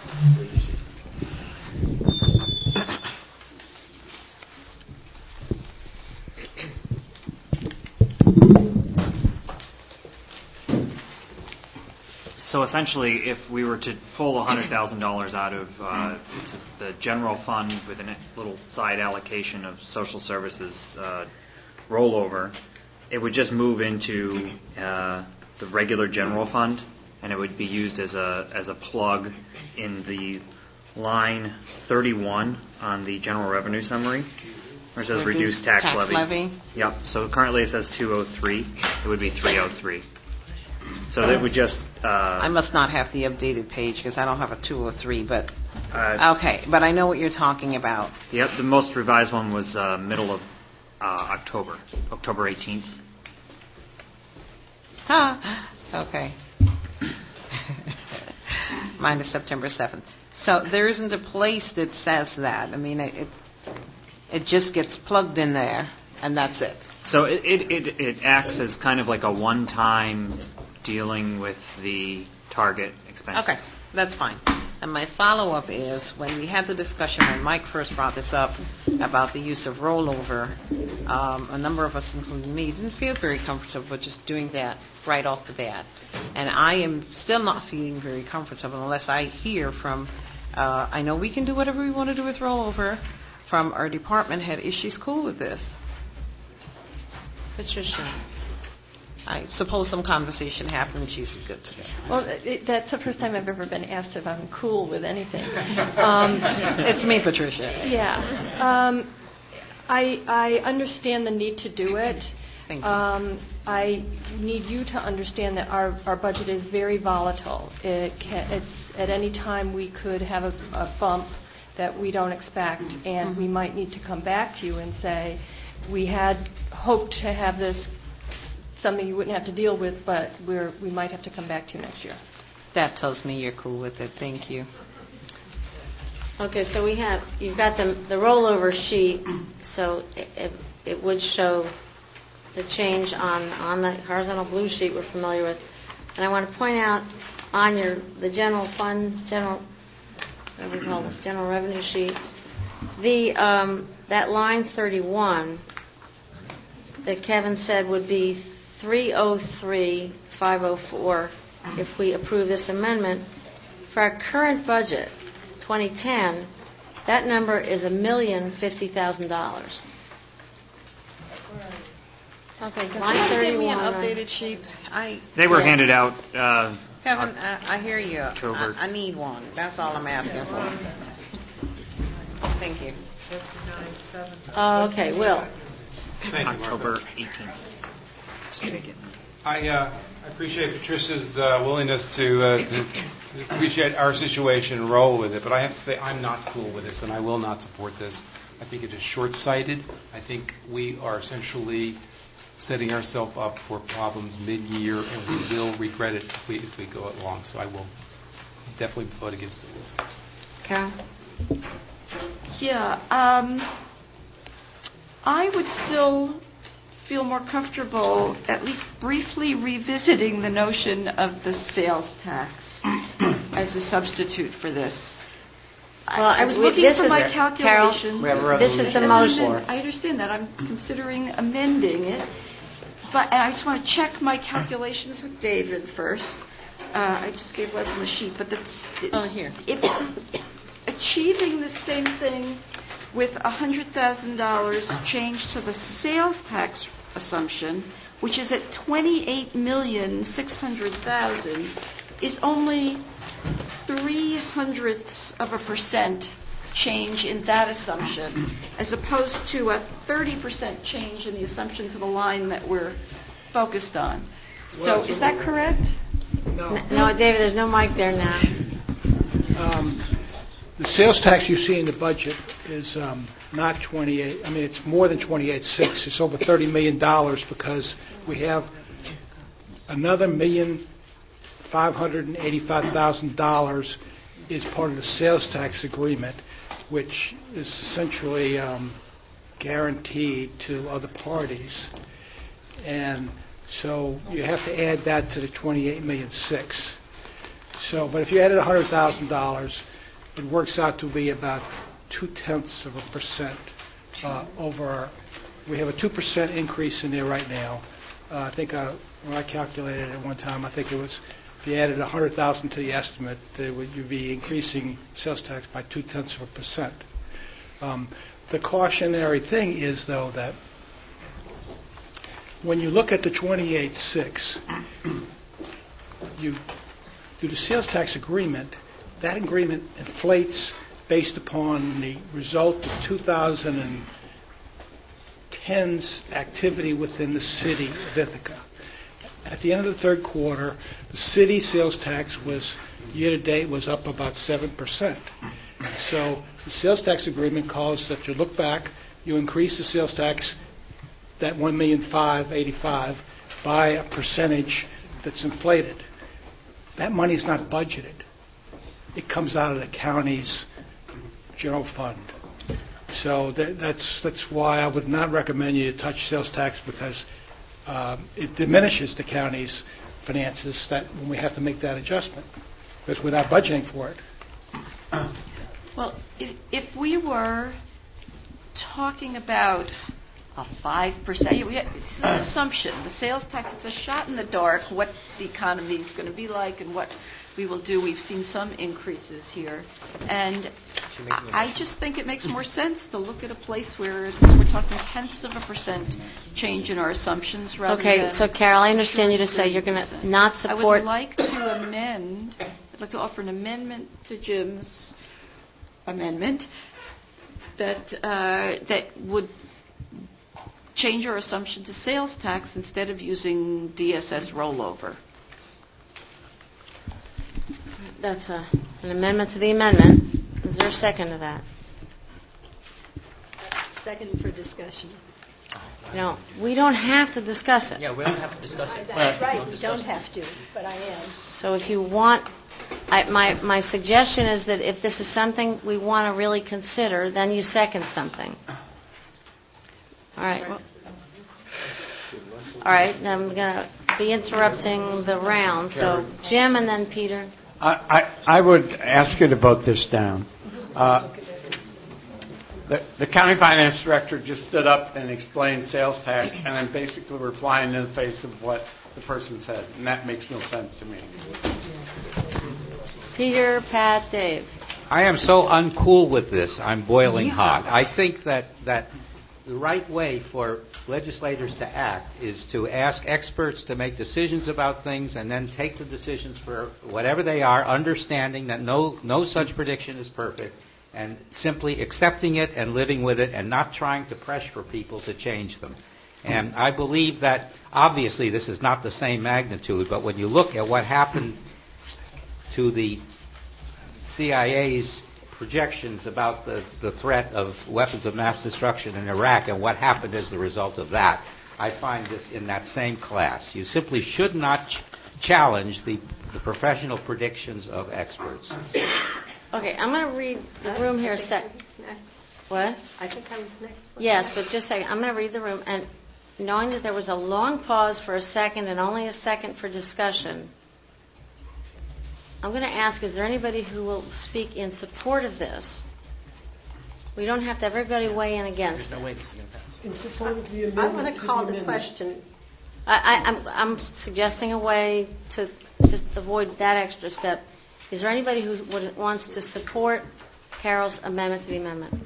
So essentially, if we were to pull one hundred thousand dollars out of uh, the general fund with a little side allocation of social services uh, rollover, it would just move into uh, the regular general fund, and it would be used as a as a plug in the line thirty-one on the general revenue summary, where it says reduce, reduce tax, tax levy. levy. Yep. So currently it says two oh three. It would be three oh three. So they would just... Uh, I must not have the updated page because I don't have a two oh three, but... Uh, okay, but I know what you're talking about. Yep, the most revised one was uh, middle of uh, October, October eighteenth. Ah, okay. minus September seventh. So there isn't a place that says that. I mean, it it just gets plugged in there, and that's it. So it, it, it, it acts as kind of like a one-time dealing with the target expenses. Okay, that's fine. And my follow-up is, when we had the discussion, when Mike first brought this up about the use of rollover, um, a number of us, including me, didn't feel very comfortable just doing that right off the bat. And I am still not feeling very comfortable unless I hear from, uh, I know we can do whatever we want to do with rollover, from our department head. Is she cool with this? Patricia. I suppose some conversation happened. She's good to go. Well, it, that's the first time I've ever been asked if I'm cool with anything. Um, it's me, Patricia. Yeah. Um, I, I understand the need to do it. Thank you. Um, I need you to understand that our, our budget is very volatile. It can, it's at any time we could have a, a bump that we don't expect, and mm-hmm. we might need to come back to you and say, we had hoped to have this something you wouldn't have to deal with, but we're, we might have to come back to you next year. That tells me you're cool with it. Thank you. Okay, so we have, you've got the, the rollover sheet, so it, it, it would show the change on, on the horizontal blue sheet we're familiar with. And I want to point out on your, the general fund, general, what do we call this, general revenue sheet, the, um, that line thirty-one that Kevin said would be three oh three five oh four if we approve this amendment. For our current budget, twenty ten, that number is a million fifty thousand dollars. Okay, can Line somebody give me an thirty-one. updated sheet? I They were yeah. handed out. Uh, Kevin, I, I hear you. October. I, I need one. That's all I'm asking for. Thank you. Oh, okay, Will. Thank you, October Martha. eighteenth. I uh, appreciate Patricia's uh, willingness to, uh, to, to appreciate our situation and roll with it, but I have to say I'm not cool with this, and I will not support this. I think it is short-sighted. I think we are essentially setting ourselves up for problems mid-year, and we will regret it if we, if we go along. So I will definitely vote against it. Karen? Yeah, um, I would still feel more comfortable at least briefly revisiting the notion of the sales tax as a substitute for this. Well, I was we- looking this for is my a- calculation. Carol, this is the As an motion. amend- I understand that. I'm considering amending it. But and I just want to check my calculations with David first. Uh, I just gave Leslie the sheet, but that's Oh, here. if achieving the same thing with one hundred thousand dollars change to the sales tax assumption, which is at twenty-eight million six hundred thousand dollars, is only three hundredths of a percent change in that assumption, as opposed to a thirty percent change in the assumption to the line that we're focused on. So is that correct? No. No, David, there's no mic there now. Um, The sales tax you see in the budget is um, not twenty-eight, I mean, it's more than twenty-eight six. It's over thirty million dollars because we have another million five hundred eighty-five thousand dollars is part of the sales tax agreement, which is essentially um, guaranteed to other parties. And so you have to add that to the twenty-eight million six. So, but if you added one hundred thousand dollars, it works out to be about two-tenths of a percent uh, over our, we have a two percent increase in there right now. Uh, I think uh, when I calculated it at one time, I think it was, if you added one hundred thousand to the estimate, they would, you'd be increasing sales tax by two-tenths of a percent. Um, the cautionary thing is, though, that when you look at the twenty-eight six, you, through the sales tax agreement, that agreement inflates based upon the result of two thousand ten's activity within the city of Ithaca. At the end of the third quarter, the city sales tax was, year-to-date, was up about seven percent. So the sales tax agreement calls that you look back, you increase the sales tax, that one million five hundred eighty-five thousand, by a percentage that's inflated. That money is not budgeted. it comes out of the county's general fund. So that, that's that's why I would not recommend you to touch sales tax, because um, it diminishes the county's finances that when we have to make that adjustment, because we're not budgeting for it. Well, if, if we were talking about a five percent, we, it's an assumption. The sales tax, it's a shot in the dark what the economy is going to be like and what we will do. We've seen some increases here. And I, I just think it makes more sense to look at a place where it's, we're talking tenths of a percent change in our assumptions rather Okay, than... so Carol, I understand you to say you're going to not I support... would like to amend, I'd like to offer an amendment to Jim's amendment that uh, that would change our assumption to sales tax instead of using D S S rollover. That's a, an amendment to the amendment. Is there a second to that? Second for discussion. No, we don't have to discuss it. Yeah, we don't have to discuss it. That's right, you don't have to, but I am. So if you want, I, my, my suggestion is that if this is something we want to really consider, then you second something. All right. Well, all right, I'm going to be interrupting the round. So Jim and then Peter. I, I, I would ask you to vote this down. Uh, the, the county finance director just stood up and explained sales tax, and then basically we're flying in the face of what the person said, and that makes no sense to me. Peter, Pat, Dave. I am so uncool with this, I'm boiling hot. I think that, that the right way for legislators to act is to ask experts to make decisions about things and then take the decisions for whatever they are, understanding that no, no such prediction is perfect, and simply accepting it and living with it and not trying to pressure people to change them. And I believe that obviously this is not the same magnitude, but when you look at what happened to the C I A's projections about the, the threat of weapons of mass destruction in Iraq and what happened as the result of that, I find this in that same class. You simply should not ch- challenge the, the professional predictions of experts. Okay, I'm going to read the room here a sec. What? I think I was next. Yes, but just a second. I'm going to read the room. And knowing that there was a long pause for a second and only a second for discussion, I'm going to ask, is there anybody who will speak in support of this? We don't have to have everybody weigh in against it. In support of the amendment. I want to call the question. I, I, I'm, I'm suggesting a way to just avoid that extra step. Is there anybody who would, wants to support Carol's amendment to the amendment?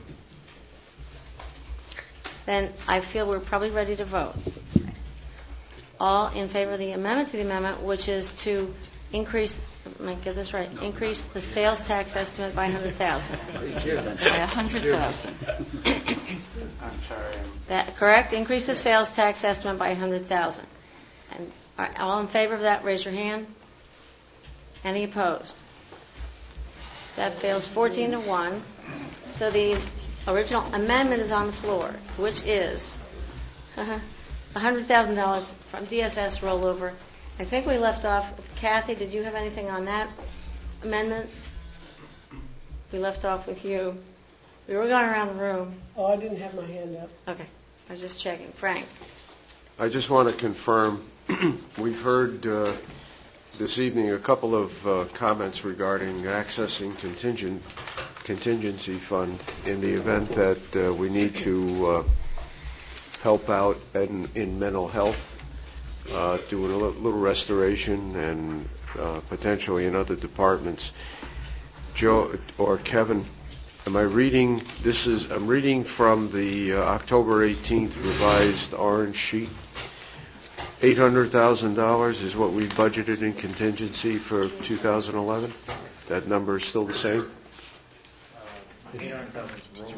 Then I feel we're probably ready to vote. All in favor of the amendment to the amendment, which is to increase, let me get this right, increase the sales tax estimate by one hundred thousand dollars. By one hundred thousand dollars. I'm sorry. That correct? Increase the sales tax estimate by one hundred thousand dollars. And all, right, all in favor of that, raise your hand. Any opposed? That fails fourteen to one. So the original amendment is on the floor, which is one hundred thousand dollars from D S S rollover. I think we left off with Kathy. Did you have anything on that amendment? We left off with you. We were going around the room. Oh, I didn't have my hand up. Okay. I was just checking. Frank. I just want to confirm, we've heard uh, this evening a couple of uh, comments regarding accessing contingent contingency fund in the event that uh, we need to uh, help out in, in mental health. Uh, doing a little restoration and uh, potentially in other departments. Joe or Kevin, am I reading? This is I'm reading from the uh, October eighteenth revised orange sheet. Eight hundred thousand dollars is what we budgeted in contingency for two thousand eleven. That number is still the same. Eight hundred thousand is rollover.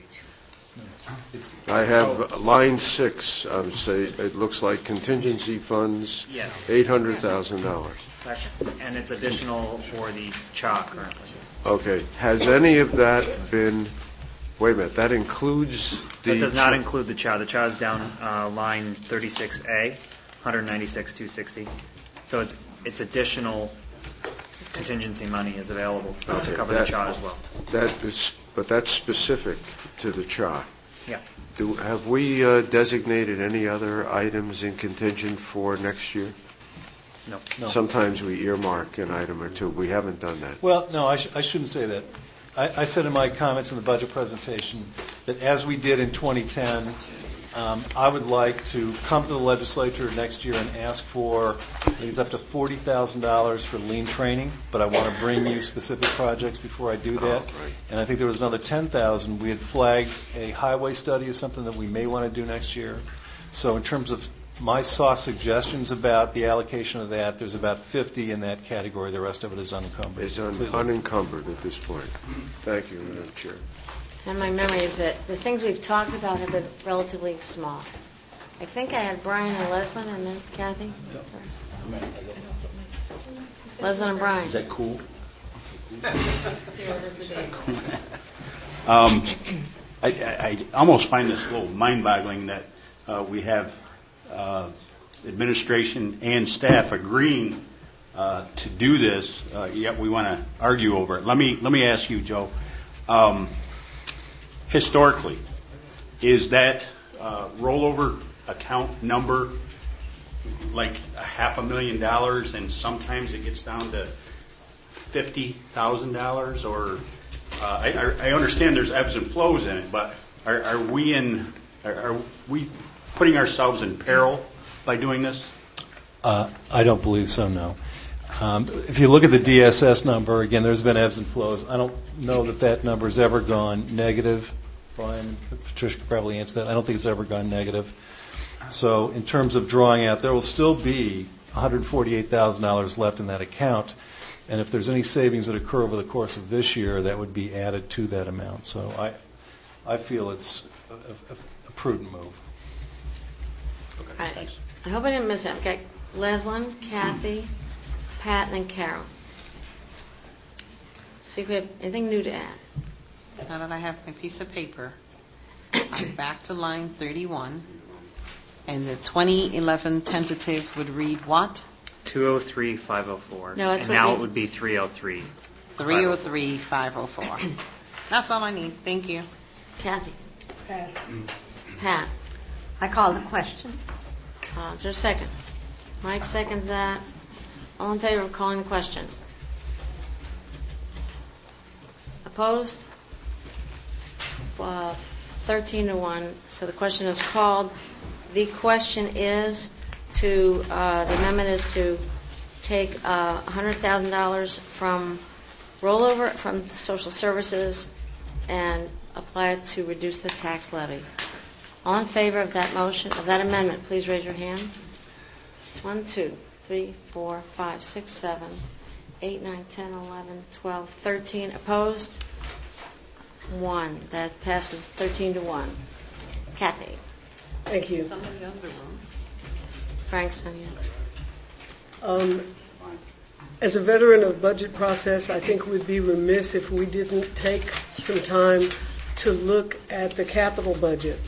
I have line six. Um, say it looks like contingency funds. Yes. Eight hundred thousand dollars. And it's additional for the C H A currently. Okay. Has any of that been? Wait a minute. That includes the. That does not include the C H A. The C H A is down uh, line thirty-six A, one hundred ninety-six thousand two hundred sixty. So it's it's additional contingency money is available to Okay, cover that- the C H A as well. That is, but that's specific to the C H A. Yeah. Do, have we uh, designated any other items in contingent for next year? No. No. Sometimes we earmark an item or two. We haven't done that. Well, no, I, sh- I shouldn't say that. I, I said in my comments in the budget presentation that as we did in twenty ten, um, I would like to come to the legislature next year and ask for, I think it's up to forty thousand dollars for lean training, but I want to bring you specific projects before I do that. Oh, right. And I think there was another ten thousand dollars. We had flagged a highway study as something that we may want to do next year. So in terms of my soft suggestions about the allocation of that, there's about fifty in that category. The rest of it is unencumbered. It's un- unencumbered at this point. Thank you, Madam Chair. And my memory is that the things we've talked about have been relatively small. I think I had Brian and Leslie and then Kathy. Leslie and Brian. Is that cool? um, I, I, I almost find this a little mind-boggling that uh, we have uh, administration and staff agreeing uh, to do this, uh, yet we want to argue over it. Let me let me ask you, Joe. Um, historically, is that uh, rollover account number like a half a million dollars, and sometimes it gets down to fifty thousand dollars? Or uh, I, I understand there's ebbs and flows in it, but are, are we in? Are, are we putting ourselves in peril by doing this? Uh, I don't believe so, no. Um, if you look at the D S S number, again, there's been ebbs and flows. I don't know that that number has ever gone negative. Brian, Patricia could probably answer that. I don't think it's ever gone negative. So in terms of drawing out, there will still be one hundred forty-eight thousand dollars left in that account. And if there's any savings that occur over the course of this year, that would be added to that amount. So I I feel it's a, a, a prudent move. Okay, right. Thanks. I hope I didn't miss that. Okay, Leslyn, Kathy, Pat, and Carol. See if we have anything new to add. Now that I have my piece of paper, I'm back to line thirty-one, and the twenty eleven tentative would read what? two oh three five oh four. No, that's and what now it it would be three oh three. three oh three five oh four. That's all I need. Thank you. Kathy. Pass. Pat. I call the question. Uh, is there a second? Mike seconds that. All in favor of calling the question? Opposed? Uh, thirteen to one. So the question is called. The question is to, uh, the amendment is to take uh, one hundred thousand dollars from rollover from social services and apply it to reduce the tax levy. All in favor of that motion, of that amendment, please raise your hand. One, two, three, four, five, six, seven, eight, nine, ten, eleven, twelve, thirteen. Opposed? One. That passes thirteen to one. Kathy. Thank you. Somebody in the room. Frank, Sonia. Um, as a veteran of budget process, I think we'd be remiss if we didn't take some time to look at the capital budget.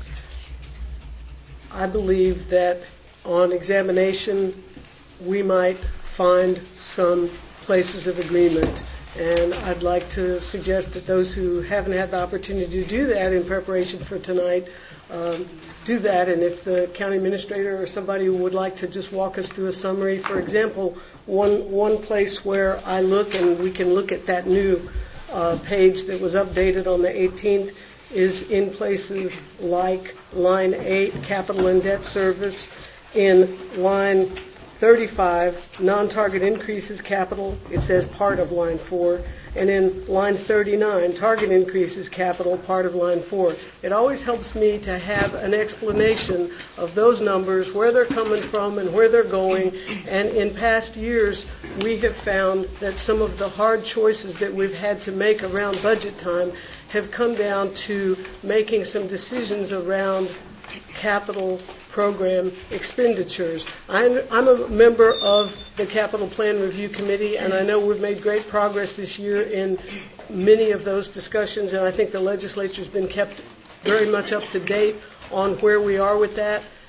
I believe that on examination, we might find some places of agreement. And I'd like to suggest that those who haven't had the opportunity to do that in preparation for tonight um, do that. And if the county administrator or somebody would like to just walk us through a summary, for example, one one place where I look, and we can look at that new uh, page that was updated on the eighteenth, is in places like line eight, capital and debt service, in line thirty-five, non-target increases capital, it says part of line four, and in line thirty-nine, target increases capital, part of line four. It always helps me to have an explanation of those numbers, where they're coming from and where they're going, and in past years we have found that some of the hard choices that we've had to make around budget time have come down to making some decisions around capital program expenditures. I'm, I'm a member of the Capital Plan Review Committee, and I know we've made great progress this year in many of those discussions, and I think the legislature's been kept very much up to date on where we are with that.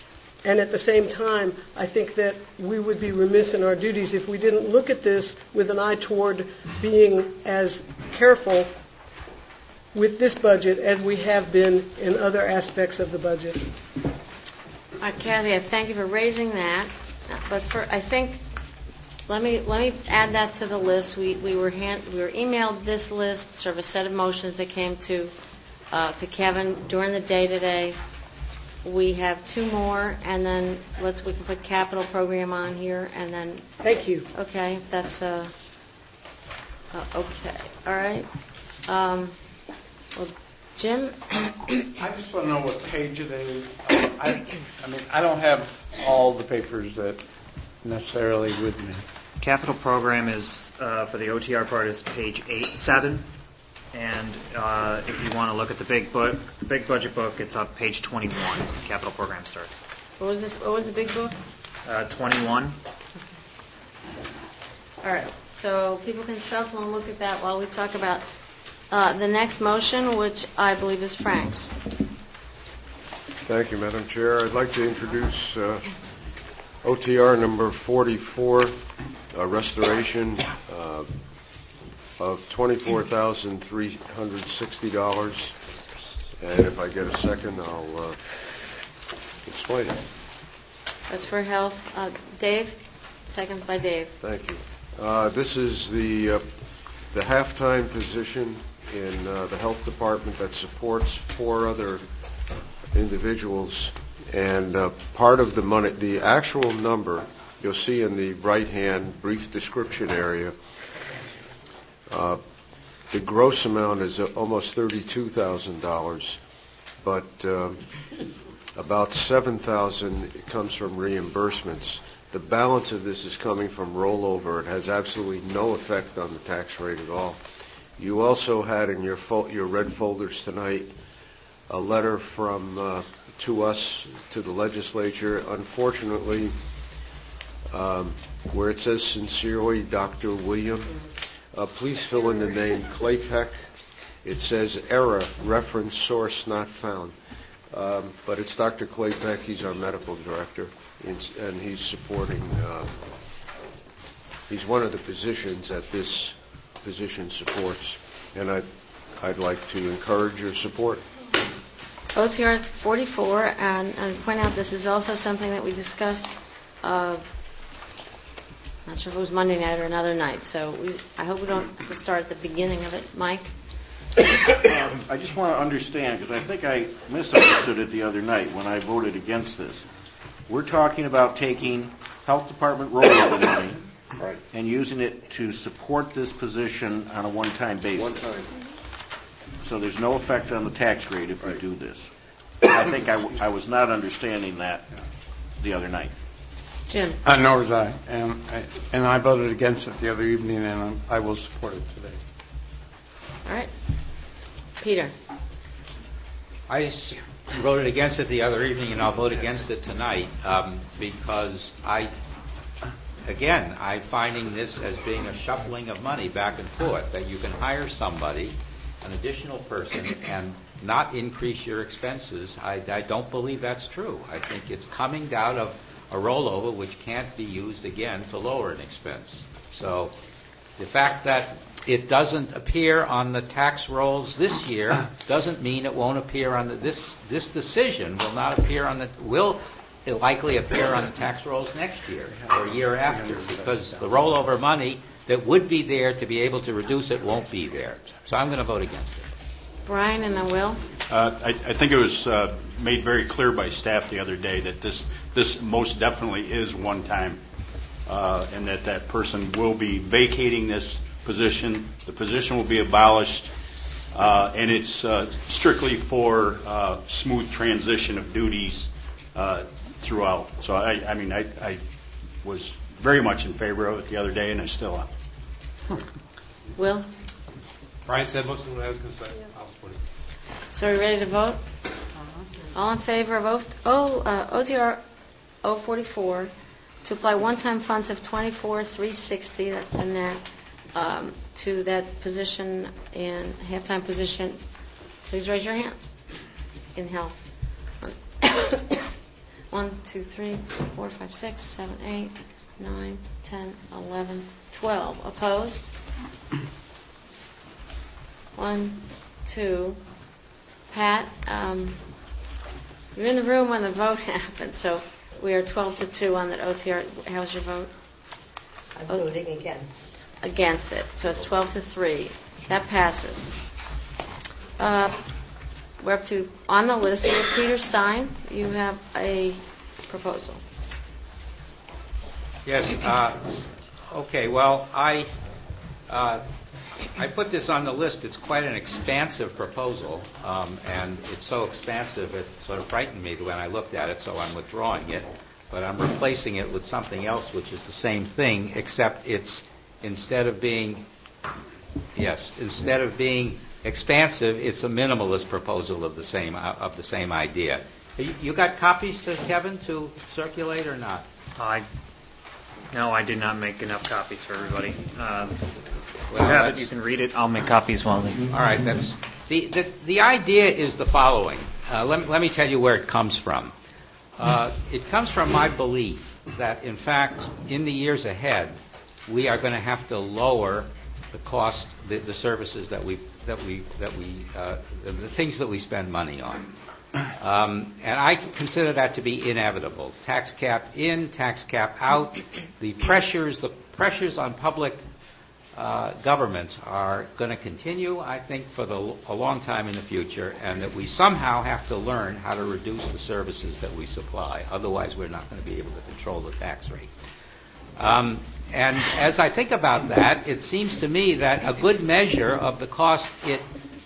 And at the same time, I think that we would be remiss in our duties if we didn't look at this with an eye toward being as careful with this budget as we have been in other aspects of the budget. Uh, Kathy, I thank you for raising that. But for, I think, let me let me add that to the list. We we were hand, we were emailed this list, sort of a set of motions that came to uh, to Kevin during the day today. We have two more, and then let's we can put capital program on here, and then. Thank you. Okay, that's uh, uh okay. All right. Um, well, Jim. I just want to know what page it is. I, I mean, I don't have all the papers that necessarily with me. Capital program is, uh, for the O T R part, is page eight, seven. And uh, if you want to look at the big book, the big budget book, it's on page twenty-one. Capital program starts. What was this? What was the big book? Uh, twenty-one. All right. So people can shuffle and look at that while we talk about uh, the next motion, which I believe is Frank's. Thank you, Madam Chair. I'd like to introduce uh, O T R number forty-four, uh, restoration uh, of twenty-four thousand three hundred sixty dollars. And if I get a second, I'll uh, explain it. That's for health. Uh, Dave? Second by Dave. Thank you. Uh, this is the uh, the halftime position in uh, the health department that supports four other individuals, and uh, part of the money, the actual number, you'll see in the right-hand brief description area. Uh, the gross amount is uh, almost thirty-two thousand dollars, but um, about seven thousand dollars comes from reimbursements. The balance of this is coming from rollover. It has absolutely no effect on the tax rate at all. You also had in your fo- your red folders tonight a letter from uh, to us, to the legislature. Unfortunately, um, where it says sincerely, Doctor William, uh, please fill in the name Claypeck. It says error, reference source not found. Um, but it's Doctor Claypeck. He's our medical director, and he's supporting, uh, he's one of the positions that this position supports. And I'd, I'd like to encourage your support. O T R forty-four, and, and point out this is also something that we discussed, uh, not sure if it was Monday night or another night, so we, I hope we don't have to start at the beginning of it. Mike? Um, I just want to understand, because I think I misunderstood it the other night when I voted against this. We're talking about taking health department rollover money right. and using it to support this position on a one-time basis. One time. So there's no effect on the tax rate if right. we do this. I think I, w- I was not understanding that the other night. Jim? Uh, nor was I. And, I. and I voted against it the other evening, and I'm, I will support it today. All right. Peter? I s- voted against it the other evening, and I'll vote against it tonight um, because I, again, I'm finding this as being a shuffling of money back and forth, that you can hire somebody, an additional person, and not increase your expenses. I, I don't believe that's true. I think it's coming out of a rollover which can't be used again to lower an expense. So the fact that it doesn't appear on the tax rolls this year doesn't mean it won't appear on the, this this decision will not appear on the will likely appear on the tax rolls next year or year after, because the rollover money that would be there to be able to reduce it won't be there. So I'm going to vote against it. Brian and then Will? Uh, I, I think it was uh, made very clear by staff the other day that this this most definitely is one time, uh, and that that person will be vacating this position. The position will be abolished, uh, and it's uh, strictly for uh, smooth transition of duties uh, throughout. So I, I mean, I, I was very much in favor of it the other day, and I still am. Will? Brian said most of what I was going to say. I'll support it. So are we ready to vote? All in favor of o, o, uh, O T R zero forty-four to apply one-time funds of twenty-four thousand three hundred sixty dollars and that um, to that position in halftime position? Please raise your hands. In health. one, two, three, four, five, six, seven, eight, nine, ten, eleven, twelve. Opposed? One, two. Pat, um, you're in the room when the vote happened, so we are twelve to two on that O T R. How's your vote? I'm voting against. Against it. So it's twelve to three. That passes. Uh, we're up to, on the list here, Peter Stein. You have a proposal. Yes. Uh, okay. Well, I uh, I put this on the list. It's quite an expansive proposal, um, and it's so expansive it sort of frightened me when I looked at it. So I'm withdrawing it, but I'm replacing it with something else, which is the same thing, except it's instead of being yes, instead of being expansive, it's a minimalist proposal of the same of the same idea. You, you got copies to Kevin to circulate or not? I no, I did not make enough copies for everybody. Uh, Well, you have it. You can read it. I'll make copies while they. All right. That's the the, the idea is the following. Uh, let me, let me tell you where it comes from. Uh, it comes from my belief that, in fact, in the years ahead, we are going to have to lower the cost, the, the services that we that we that we uh, the, the things that we spend money on. Um, and I consider that to be inevitable. Tax cap in, tax cap out. The pressures, the pressures on public Uh, governments are going to continue, I think, for the, a long time in the future, and that we somehow have to learn how to reduce the services that we supply. Otherwise, we're not going to be able to control the tax rate. Um, and as I think about that, it seems to me that a good measure of the cost, it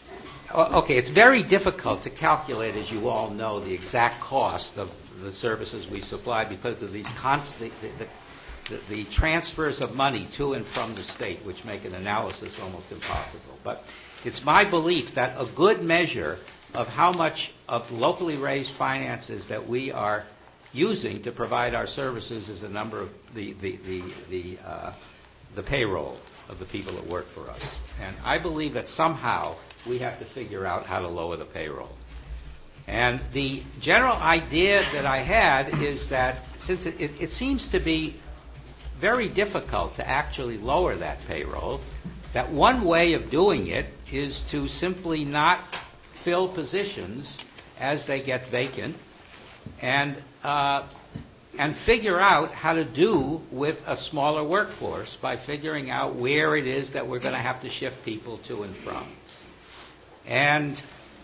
okay, it's very difficult to calculate, as you all know, the exact cost of the services we supply because of these constant the, the, The, the transfers of money to and from the state, which make an analysis almost impossible. But it's my belief that a good measure of how much of locally raised finances that we are using to provide our services is a number of the the the the, uh, the payroll of the people that work for us. And I believe that somehow we have to figure out how to lower the payroll. And the general idea that I had is that since it, it, it seems to be very difficult to actually lower that payroll, that one way of doing it is to simply not fill positions as they get vacant and uh, and figure out how to do with a smaller workforce by figuring out where it is that we're going to have to shift people to and from. And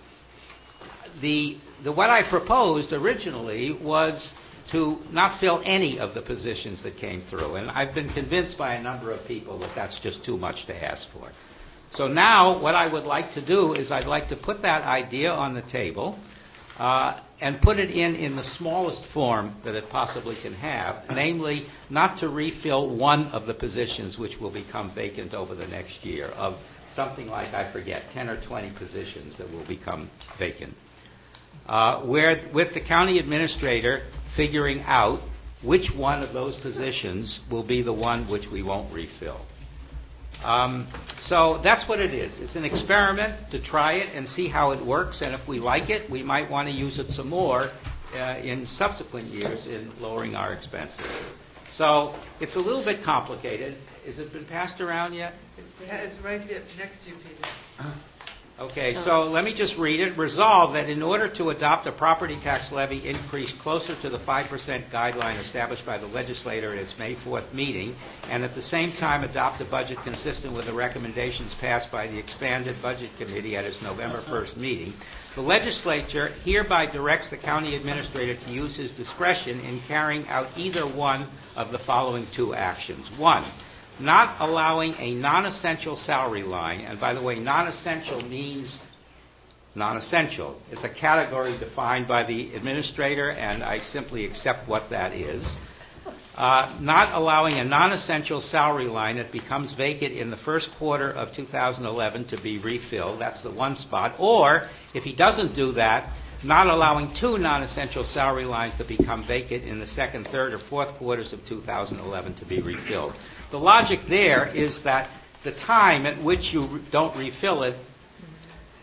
the, the what I proposed originally was to not fill any of the positions that came through. And I've been convinced by a number of people that that's just too much to ask for. So now what I would like to do is I'd like to put that idea on the table uh, and put it in in the smallest form that it possibly can have, namely not to refill one of the positions which will become vacant over the next year, of something like, I forget, ten or twenty positions that will become vacant. Uh, where with the county administrator figuring out which one of those positions will be the one which we won't refill. Um, so that's what it is. It's an experiment to try it and see how it works, and if we like it, we might want to use it some more uh, in subsequent years in lowering our expenses. So it's a little bit complicated. Has it been passed around yet? It's, it's right here next to you, Peter. Okay, so let me just read it. Resolved that in order to adopt a property tax levy increase closer to the five percent guideline established by the legislature at its May fourth meeting, and at the same time adopt a budget consistent with the recommendations passed by the expanded budget committee at its November first meeting, the legislature hereby directs the county administrator to use his discretion in carrying out either one of the following two actions. One, not allowing a non-essential salary line, and by the way, non-essential means non-essential. It's a category defined by the administrator, and I simply accept what that is. Uh, not allowing a non-essential salary line that becomes vacant in the first quarter of two thousand eleven to be refilled. That's the one spot. Or, if he doesn't do that, not allowing two non-essential salary lines to become vacant in the second, third, or fourth quarters of two thousand eleven to be refilled. The logic there is that the time at which you don't refill it, uh,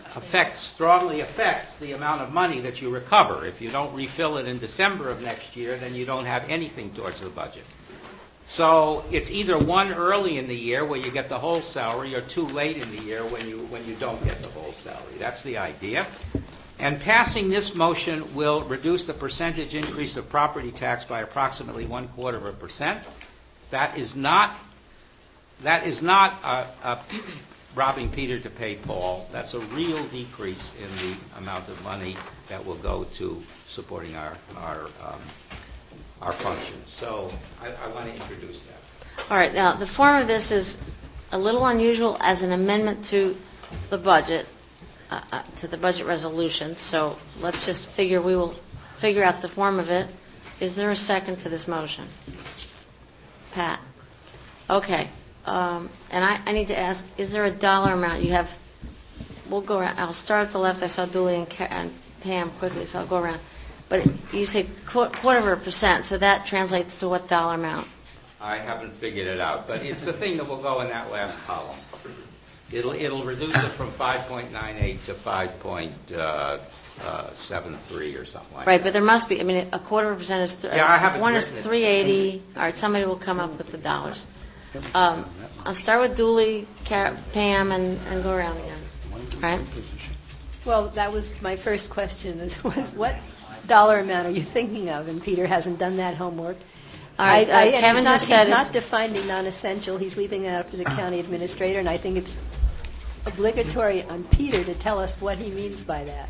affects, strongly affects the amount of money that you recover. If you don't refill it in December of next year, then you don't have anything towards the budget. So it's either one early in the year where you get the whole salary, or two late in the year when you when you don't get the whole salary. That's the idea. And passing this motion will reduce the percentage increase of property tax by approximately one quarter of a percent. That is not that is not a, a robbing Peter to pay Paul. That's a real decrease in the amount of money that will go to supporting our our um, our functions. So I, I want to introduce that. All right. Now, the form of this is a little unusual as an amendment to the budget, uh, uh, to the budget resolution. So let's just figure we will figure out the form of it. Is there a second to this motion? Pat. Okay. Um, and I, I need to ask, is there a dollar amount you have? We'll go around. I'll start at the left. I saw Dooley and, Ka- and Pam quickly, so I'll go around. But you say qu- quarter of a percent, so that translates to what dollar amount? I haven't figured it out, but it's the thing that will go in that last column. It'll it'll reduce it from five point nine eight to five point seven three or something like Right, that. but there must be. I mean, a quarter of a percent is th- Yeah, I haven't one is written it. three eighty. All right, somebody will come up with the dollars. Um, I'll start with Dooley, Car- Pam, and, and go around again. All right. Well, that was my first question, is, was what dollar amount are you thinking of? And Peter hasn't done that homework. All right, I, I, uh, and Kevin he's not, just said he's not it's- defining non-essential. He's leaving that up to the county administrator, and I think it's obligatory on Peter to tell us what he means by that.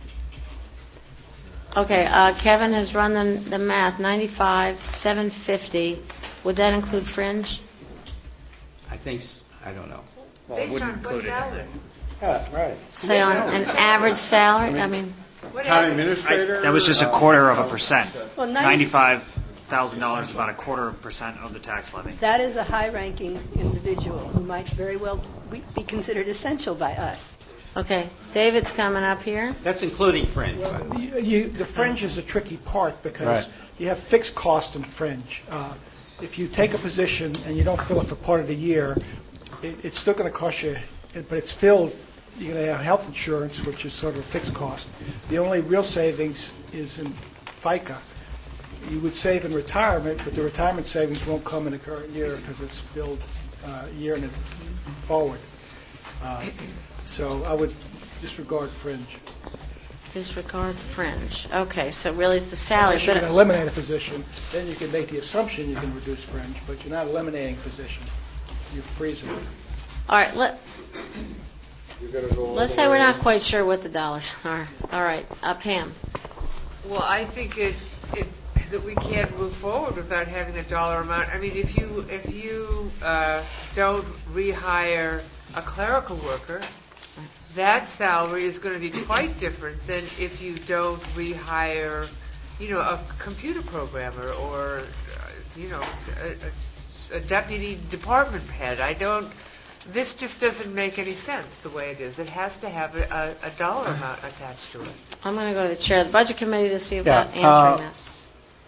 Okay, uh, Kevin has run the, the math, ninety-five, seven fifty. Would that include fringe? I think, s- I don't know. Based on what salary? Yeah, right. Say on an average salary? I mean, County administrator? That was just a quarter of a percent. Well, ninety ninety-five thousand dollars is about a quarter of a percent of the tax levy. That is a high-ranking individual who might very well be be considered essential by us. okay, David's coming up here. That's including fringe. Well, you, you, the fringe is a tricky part because Right. you have fixed cost and fringe. Uh, if you take a position and you don't fill it for part of the year, it, it's still going to cost you, but it's filled. You're going to have health insurance, which is sort of a fixed cost. The only real savings is in FICA. You would save in retirement, but the retirement savings won't come in the current year because it's billed uh, a year and forward. Uh, so I would disregard fringe. Disregard fringe. Okay, so really it's the salary. Unless you're But going to eliminate a position, then you can make the assumption you can reduce fringe, but you're not eliminating a position. You're freezing it. all right, let, You're gonna go all let's the say we're way- not quite sure what the dollars are. All right, uh, Pam. Well, I think it, it, that we can't move forward without having a dollar amount. I mean, if you if you uh, don't rehire a clerical worker, that salary is going to be quite different than if you don't rehire, you know, a computer programmer or, uh, you know, a, a, a deputy department head. I don't. This just doesn't make any sense the way it is. It has to have a, a, a dollar amount attached to it. I'm going to go to the chair of the budget committee to see Yeah, about answering uh, this.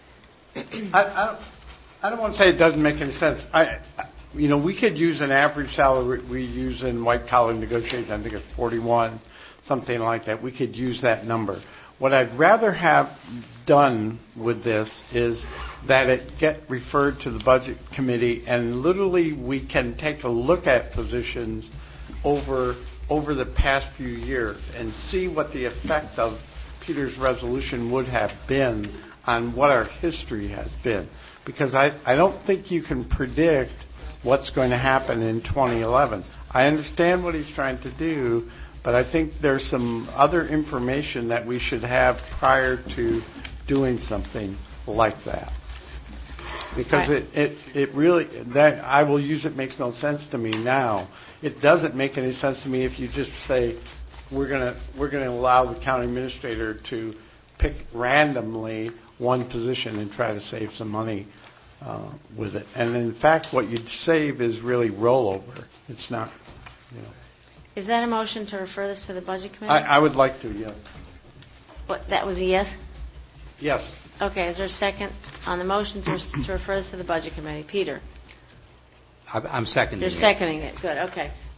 I, I, don't, I don't want to say it doesn't make any sense. I, I- you know, we could use an average salary we use in white collar negotiations. I think it's forty-one, something like that. We could use that number. What I'd rather have done with this is that it get referred to the budget committee, and literally we can take a look at positions over over the past few years and see what the effect of Peter's resolution would have been on what our history has been. Because I, I don't think you can predict what's going to happen in twenty eleven. I understand what he's trying to do, but I think there's some other information that we should have prior to doing something like that. Because it, it, it really, that I will use it makes no sense to me now. It doesn't make any sense to me if you just say, we're going to we're going to allow the county administrator to pick randomly one position and try to save some money uh, with it. And in fact, what you'd save is really rollover. It's not, you know. Is that a motion to refer this to the budget committee? I, I would like to, yes. What, that was a yes? Yes. Okay, is there a second on the motion to, to refer this to the budget committee? Peter? I'm- I'm seconding You're it. seconding it, good, okay.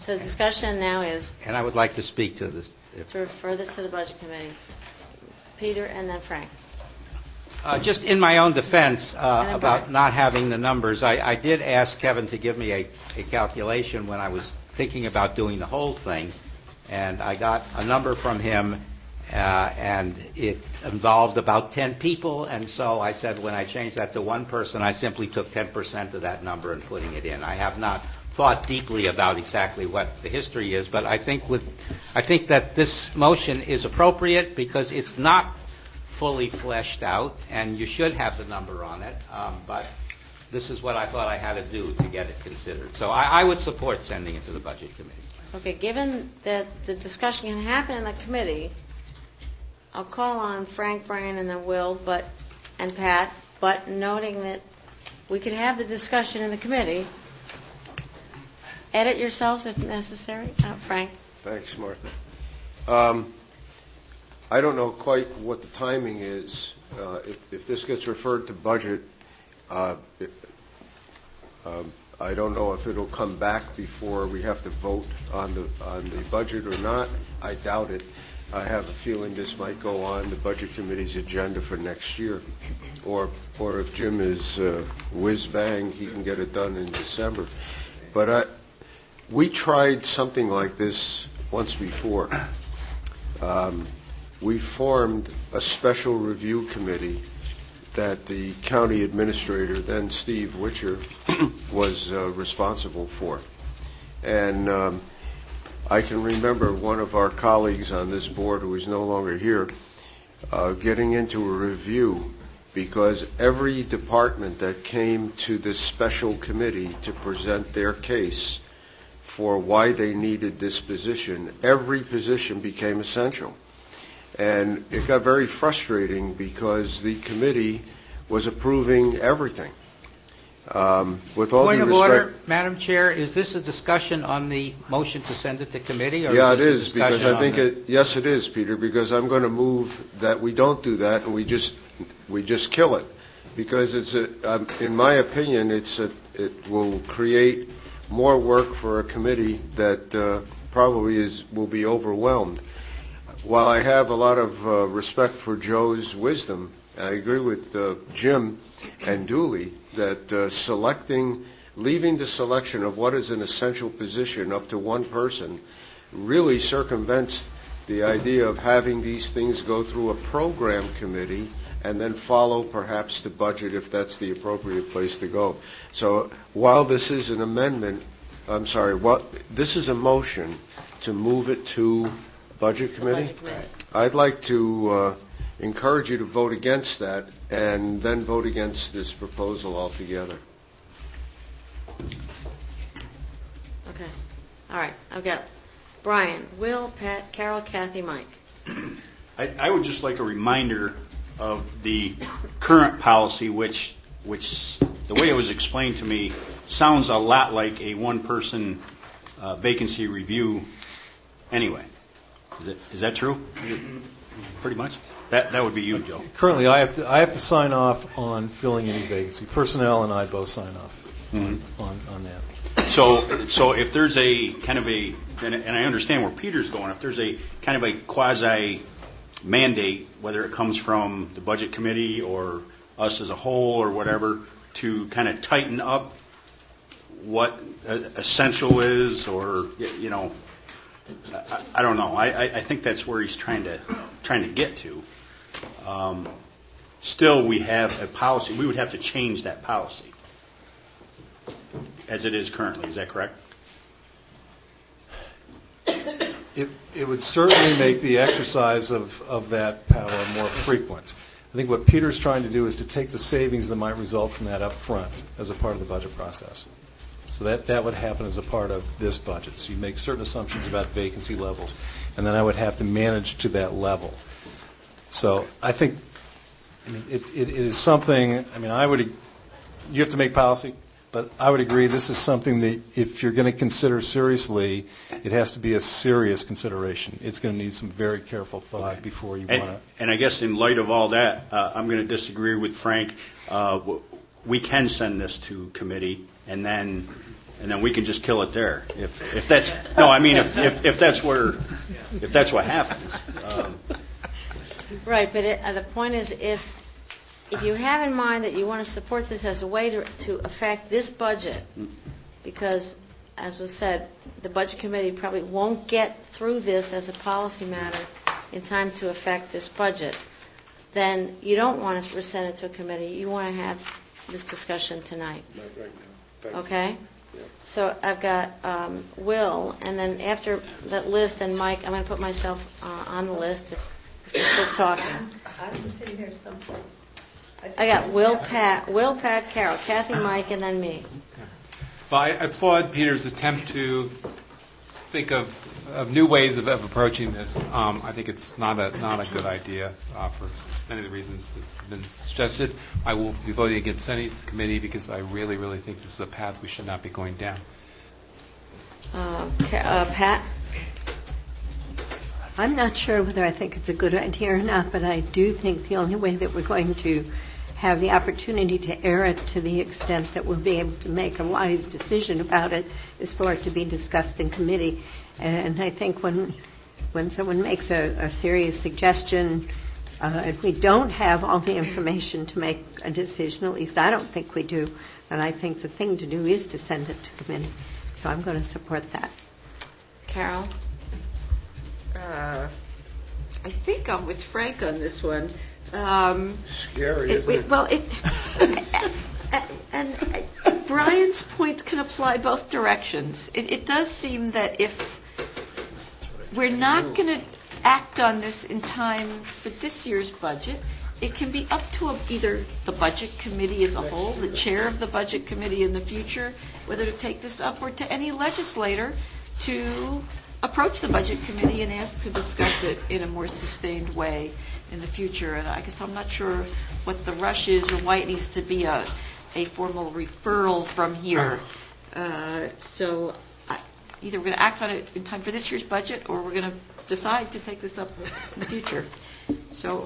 So the discussion now is And I would like to speak to this. If, to refer this to the Budget Committee. Peter and then Frank. uh, just in my own defense uh, then about Brian. not having the numbers, I, I did ask Kevin to give me a, a calculation when I was thinking about doing the whole thing, and I got a number from him, uh, and it involved about ten people, and so I said when I changed that to one person, I simply took ten percent of that number and putting it in. I have not thought deeply about exactly what the history is, but I think with I think that this motion is appropriate because it's not fully fleshed out, and you should have the number on it. Um, but this is what I thought I had to do to get it considered. So I, I would support sending it to the Budget Committee. Okay, given that the discussion can happen in the committee, I'll call on Frank, Brian, and then Will, but and Pat, but noting that we could have the discussion in the committee. Edit yourselves if necessary. Uh, Frank. Thanks, Martha. Um, I don't know quite what the timing is. Uh, if, if this gets referred to budget, uh, it, um, I don't know if it'll come back before we have to vote on the on the budget or not. I doubt it. I have a feeling this might go on the Budget Committee's agenda for next year, or or if Jim is uh, whiz bang, he can get it done in December. But I. We tried something like this once before. Um, we formed a special review committee that the county administrator, then Steve Witcher, was uh, responsible for. And um, I can remember one of our colleagues on this board, who is no longer here, uh, getting into a review because every department that came to this special committee to present their case for why they needed this position, every position became essential. And it got very frustrating because the committee was approving everything. Um, with all Point due of respect, order, Madam Chair, is this a discussion on the motion to send it to committee? Or yeah, is it this a is, because discussion I think on the- it, yes, it is, Peter, because I'm going to move that we don't do that and we just we just kill it, because it's a, um, in my opinion, it's a, it will create more work for a committee that uh, probably is will be overwhelmed. While I have a lot of uh, respect for Joe's wisdom, I agree with uh, Jim and Dooley that uh, selecting, leaving the selection of what is an essential position up to one person really circumvents the idea of having these things go through a program committee and then follow perhaps the budget if that's the appropriate place to go. So while this is an amendment, I'm sorry, what this is a motion to move it to Budget Committee. Budget Committee. I'd like to uh, encourage you to vote against that and then vote against this proposal altogether. Okay. All right. I've got Brian, Will, Pat, Carol, Kathy, Mike. I, I would just like a reminder of the current policy, which, which the way it was explained to me, sounds a lot like a one-person uh, vacancy review anyway. Is it, is that true? Pretty much? That that would be you, Joe. Currently, I have to I have to sign off on filling any vacancy. Personnel and I both sign off Mm-hmm. on, on that. So, so if there's a kind of a, and, and I understand where Peter's going, if there's a kind of a quasi mandate, whether it comes from the Budget Committee or us as a whole or whatever, to kind of tighten up what uh, essential is, or you know, I, I don't know. I, I think that's where he's trying to trying to get to. Um, still, we have a policy. We would have to change that policy as it is currently. Is that correct? It, it would certainly make the exercise of, of that power more frequent. I think what Peter's trying to do is to take the savings that might result from that up front as a part of the budget process. So that, that would happen as a part of this budget. So you make certain assumptions about vacancy levels, and then I would have to manage to that level. So I think I mean, it, it, it is something, I mean, I would, you have to make policy, but I would agree this is something that if you're going to consider seriously, it has to be a serious consideration. It's going to need some very careful thought okay. before you and, want to. And I guess in light of all that, uh, I'm going to disagree with Frank. Uh, we can send this to committee, and then and then we can just kill it there. If if that's no, I mean if if, if that's where if that's what happens. Um, Right, but it, uh, the point is, if if you have in mind that you want to support this as a way to, to affect this budget, because, as was said, the Budget Committee probably won't get through this as a policy matter in time to affect this budget, then you don't want to send it to a committee. You want to have this discussion tonight. Not right now. Thank you. Okay? Yeah. So I've got um, Will, and then after that list, and Mike, I'm going to put myself uh, on the list if you're still talking. I'm sitting here someplace. I got Will, Pat, Will, Pat, Carol, Kathy, Mike, and then me. Well, I applaud Peter's attempt to think of, of new ways of, of approaching this. Um, I think it's not a not a good idea uh, for many of the reasons that have been suggested. I will be voting against any committee because I really, really think this is a path we should not be going down. Uh, uh, Pat? I'm not sure whether I think it's a good idea or not, but I do think the only way that we're going to have the opportunity to air it to the extent that we'll be able to make a wise decision about it is for it to be discussed in committee. And I think when when someone makes a, a serious suggestion, uh, if we don't have all the information to make a decision, at least I don't think we do, then I think the thing to do is to send it to committee. So I'm going to support that. Carol? Uh, I think I'm with Frank on this one. Um, Scary, it, isn't it? Well, it, and, and Brian's point can apply both directions. It, it does seem that if we're not going to act on this in time for this year's budget, it can be up to a, either the Budget Committee as a whole, the chair of the Budget Committee in the future, whether to take this up, or to any legislator to approach the Budget Committee and ask to discuss it in a more sustained way in the future. And I guess I'm not sure what the rush is or why it needs to be a, a formal referral from here. Uh, so I, either we're going to act on it in time for this year's budget, or we're going to decide to take this up in the future. So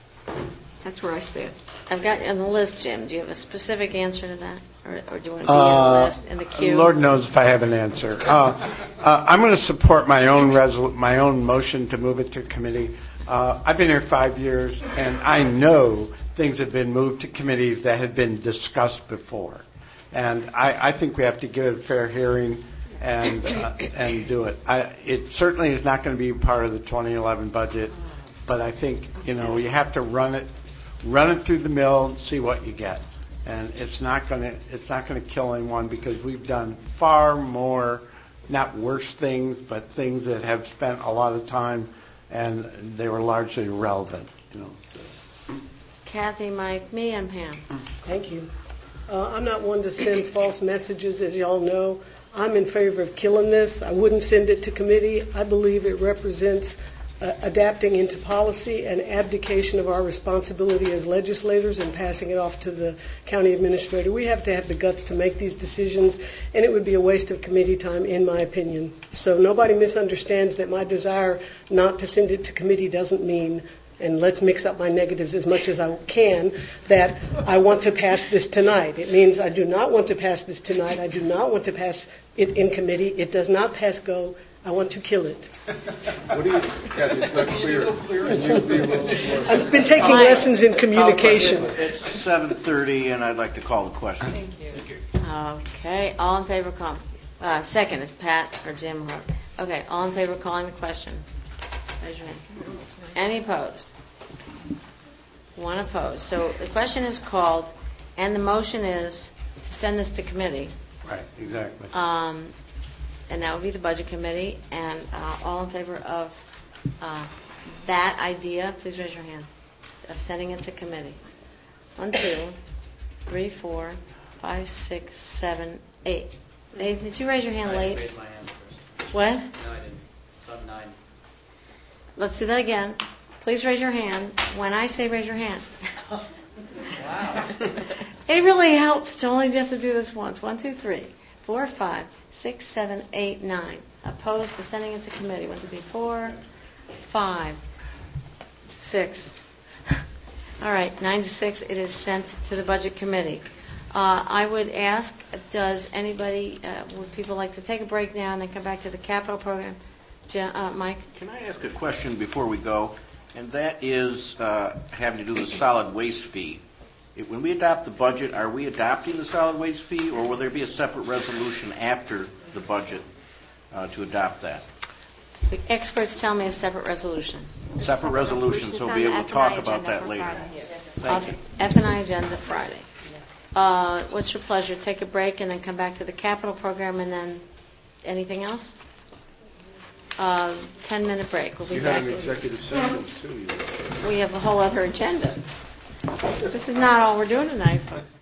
that's where I stand. I've got you on the list, Jim. Do you have a specific answer to that? Or, or do you want to be Uh, on the list, in the queue? Lord knows if I have an answer. Uh, uh, I'm going to support my own resol- my own motion to move it to committee. Uh, I've been here five years, and I know things have been moved to committees that had been discussed before. And I, I think we have to give it a fair hearing and uh, and do it. I, it certainly is not going to be part of the twenty eleven budget, but I think, you know, you have to run it run it through the mill, see what you get. And it's not going to it's not going to kill anyone, because we've done far more, not worse things, but things that have spent a lot of time, and they were largely irrelevant. You know. So. Kathy, Mike, me, and Pam. Thank you. Uh, I'm not one to send false messages, as y'all know. I'm in favor of killing this. I wouldn't send it to committee. I believe it represents Uh, adapting into policy and abdication of our responsibility as legislators and passing it off to the county administrator. We have to have the guts to make these decisions, and it would be a waste of committee time, in my opinion. So nobody misunderstands that my desire not to send it to committee doesn't mean, and let's mix up my negatives as much as I can, that I want to pass this tonight. It means I do not want to pass this tonight. I do not want to pass it in committee. It does not pass go. I want to kill it. What do you, Kathy, it's not clear. Can you be a little more? I've been taking lessons in communication. It's seven thirty, and I'd like to call the question. Thank you. Okay, all in favor of calling? Uh, second is Pat or Jim. Okay, all in favor of calling the question? Raise your hand. Any opposed? One opposed. So the question is called, and the motion is to send this to committee. Right, exactly. Um, and that would be the Budget Committee. And uh, all in favor of uh, that idea, please raise your hand, of sending it to committee. One, two, three, four, five, six, seven, eight. Eight. Did you raise your hand I late? raised my hand first. What? No, I didn't. Sub nine. Let's do that again. Please raise your hand when I say raise your hand. Wow. It really helps to only have to do this once. One, two, three, four, five, six, seven, eight, nine. Opposed to sending it to committee. One, two, three, four, five, six. All right, nine to six. It is sent to the Budget Committee. Uh, I would ask, does anybody, uh, would people like to take a break now and then come back to the capital program? Je- uh, Mike? Can I ask a question before we go? And that is uh, having to do with the solid waste fee. It, when we adopt the budget, are we adopting the solid waste fee, or will there be a separate resolution after the budget uh, to adopt that? The experts tell me a separate resolution. Separate resolution, so we'll be able to talk about that later. Thank you. F and I agenda Friday. Uh, what's your pleasure? Take a break and then come back to the capital program, and then anything else? Uh, ten-minute break. We'll be You back. had an executive session, too. You- We have a whole other agenda. This is not all we're doing tonight, folks.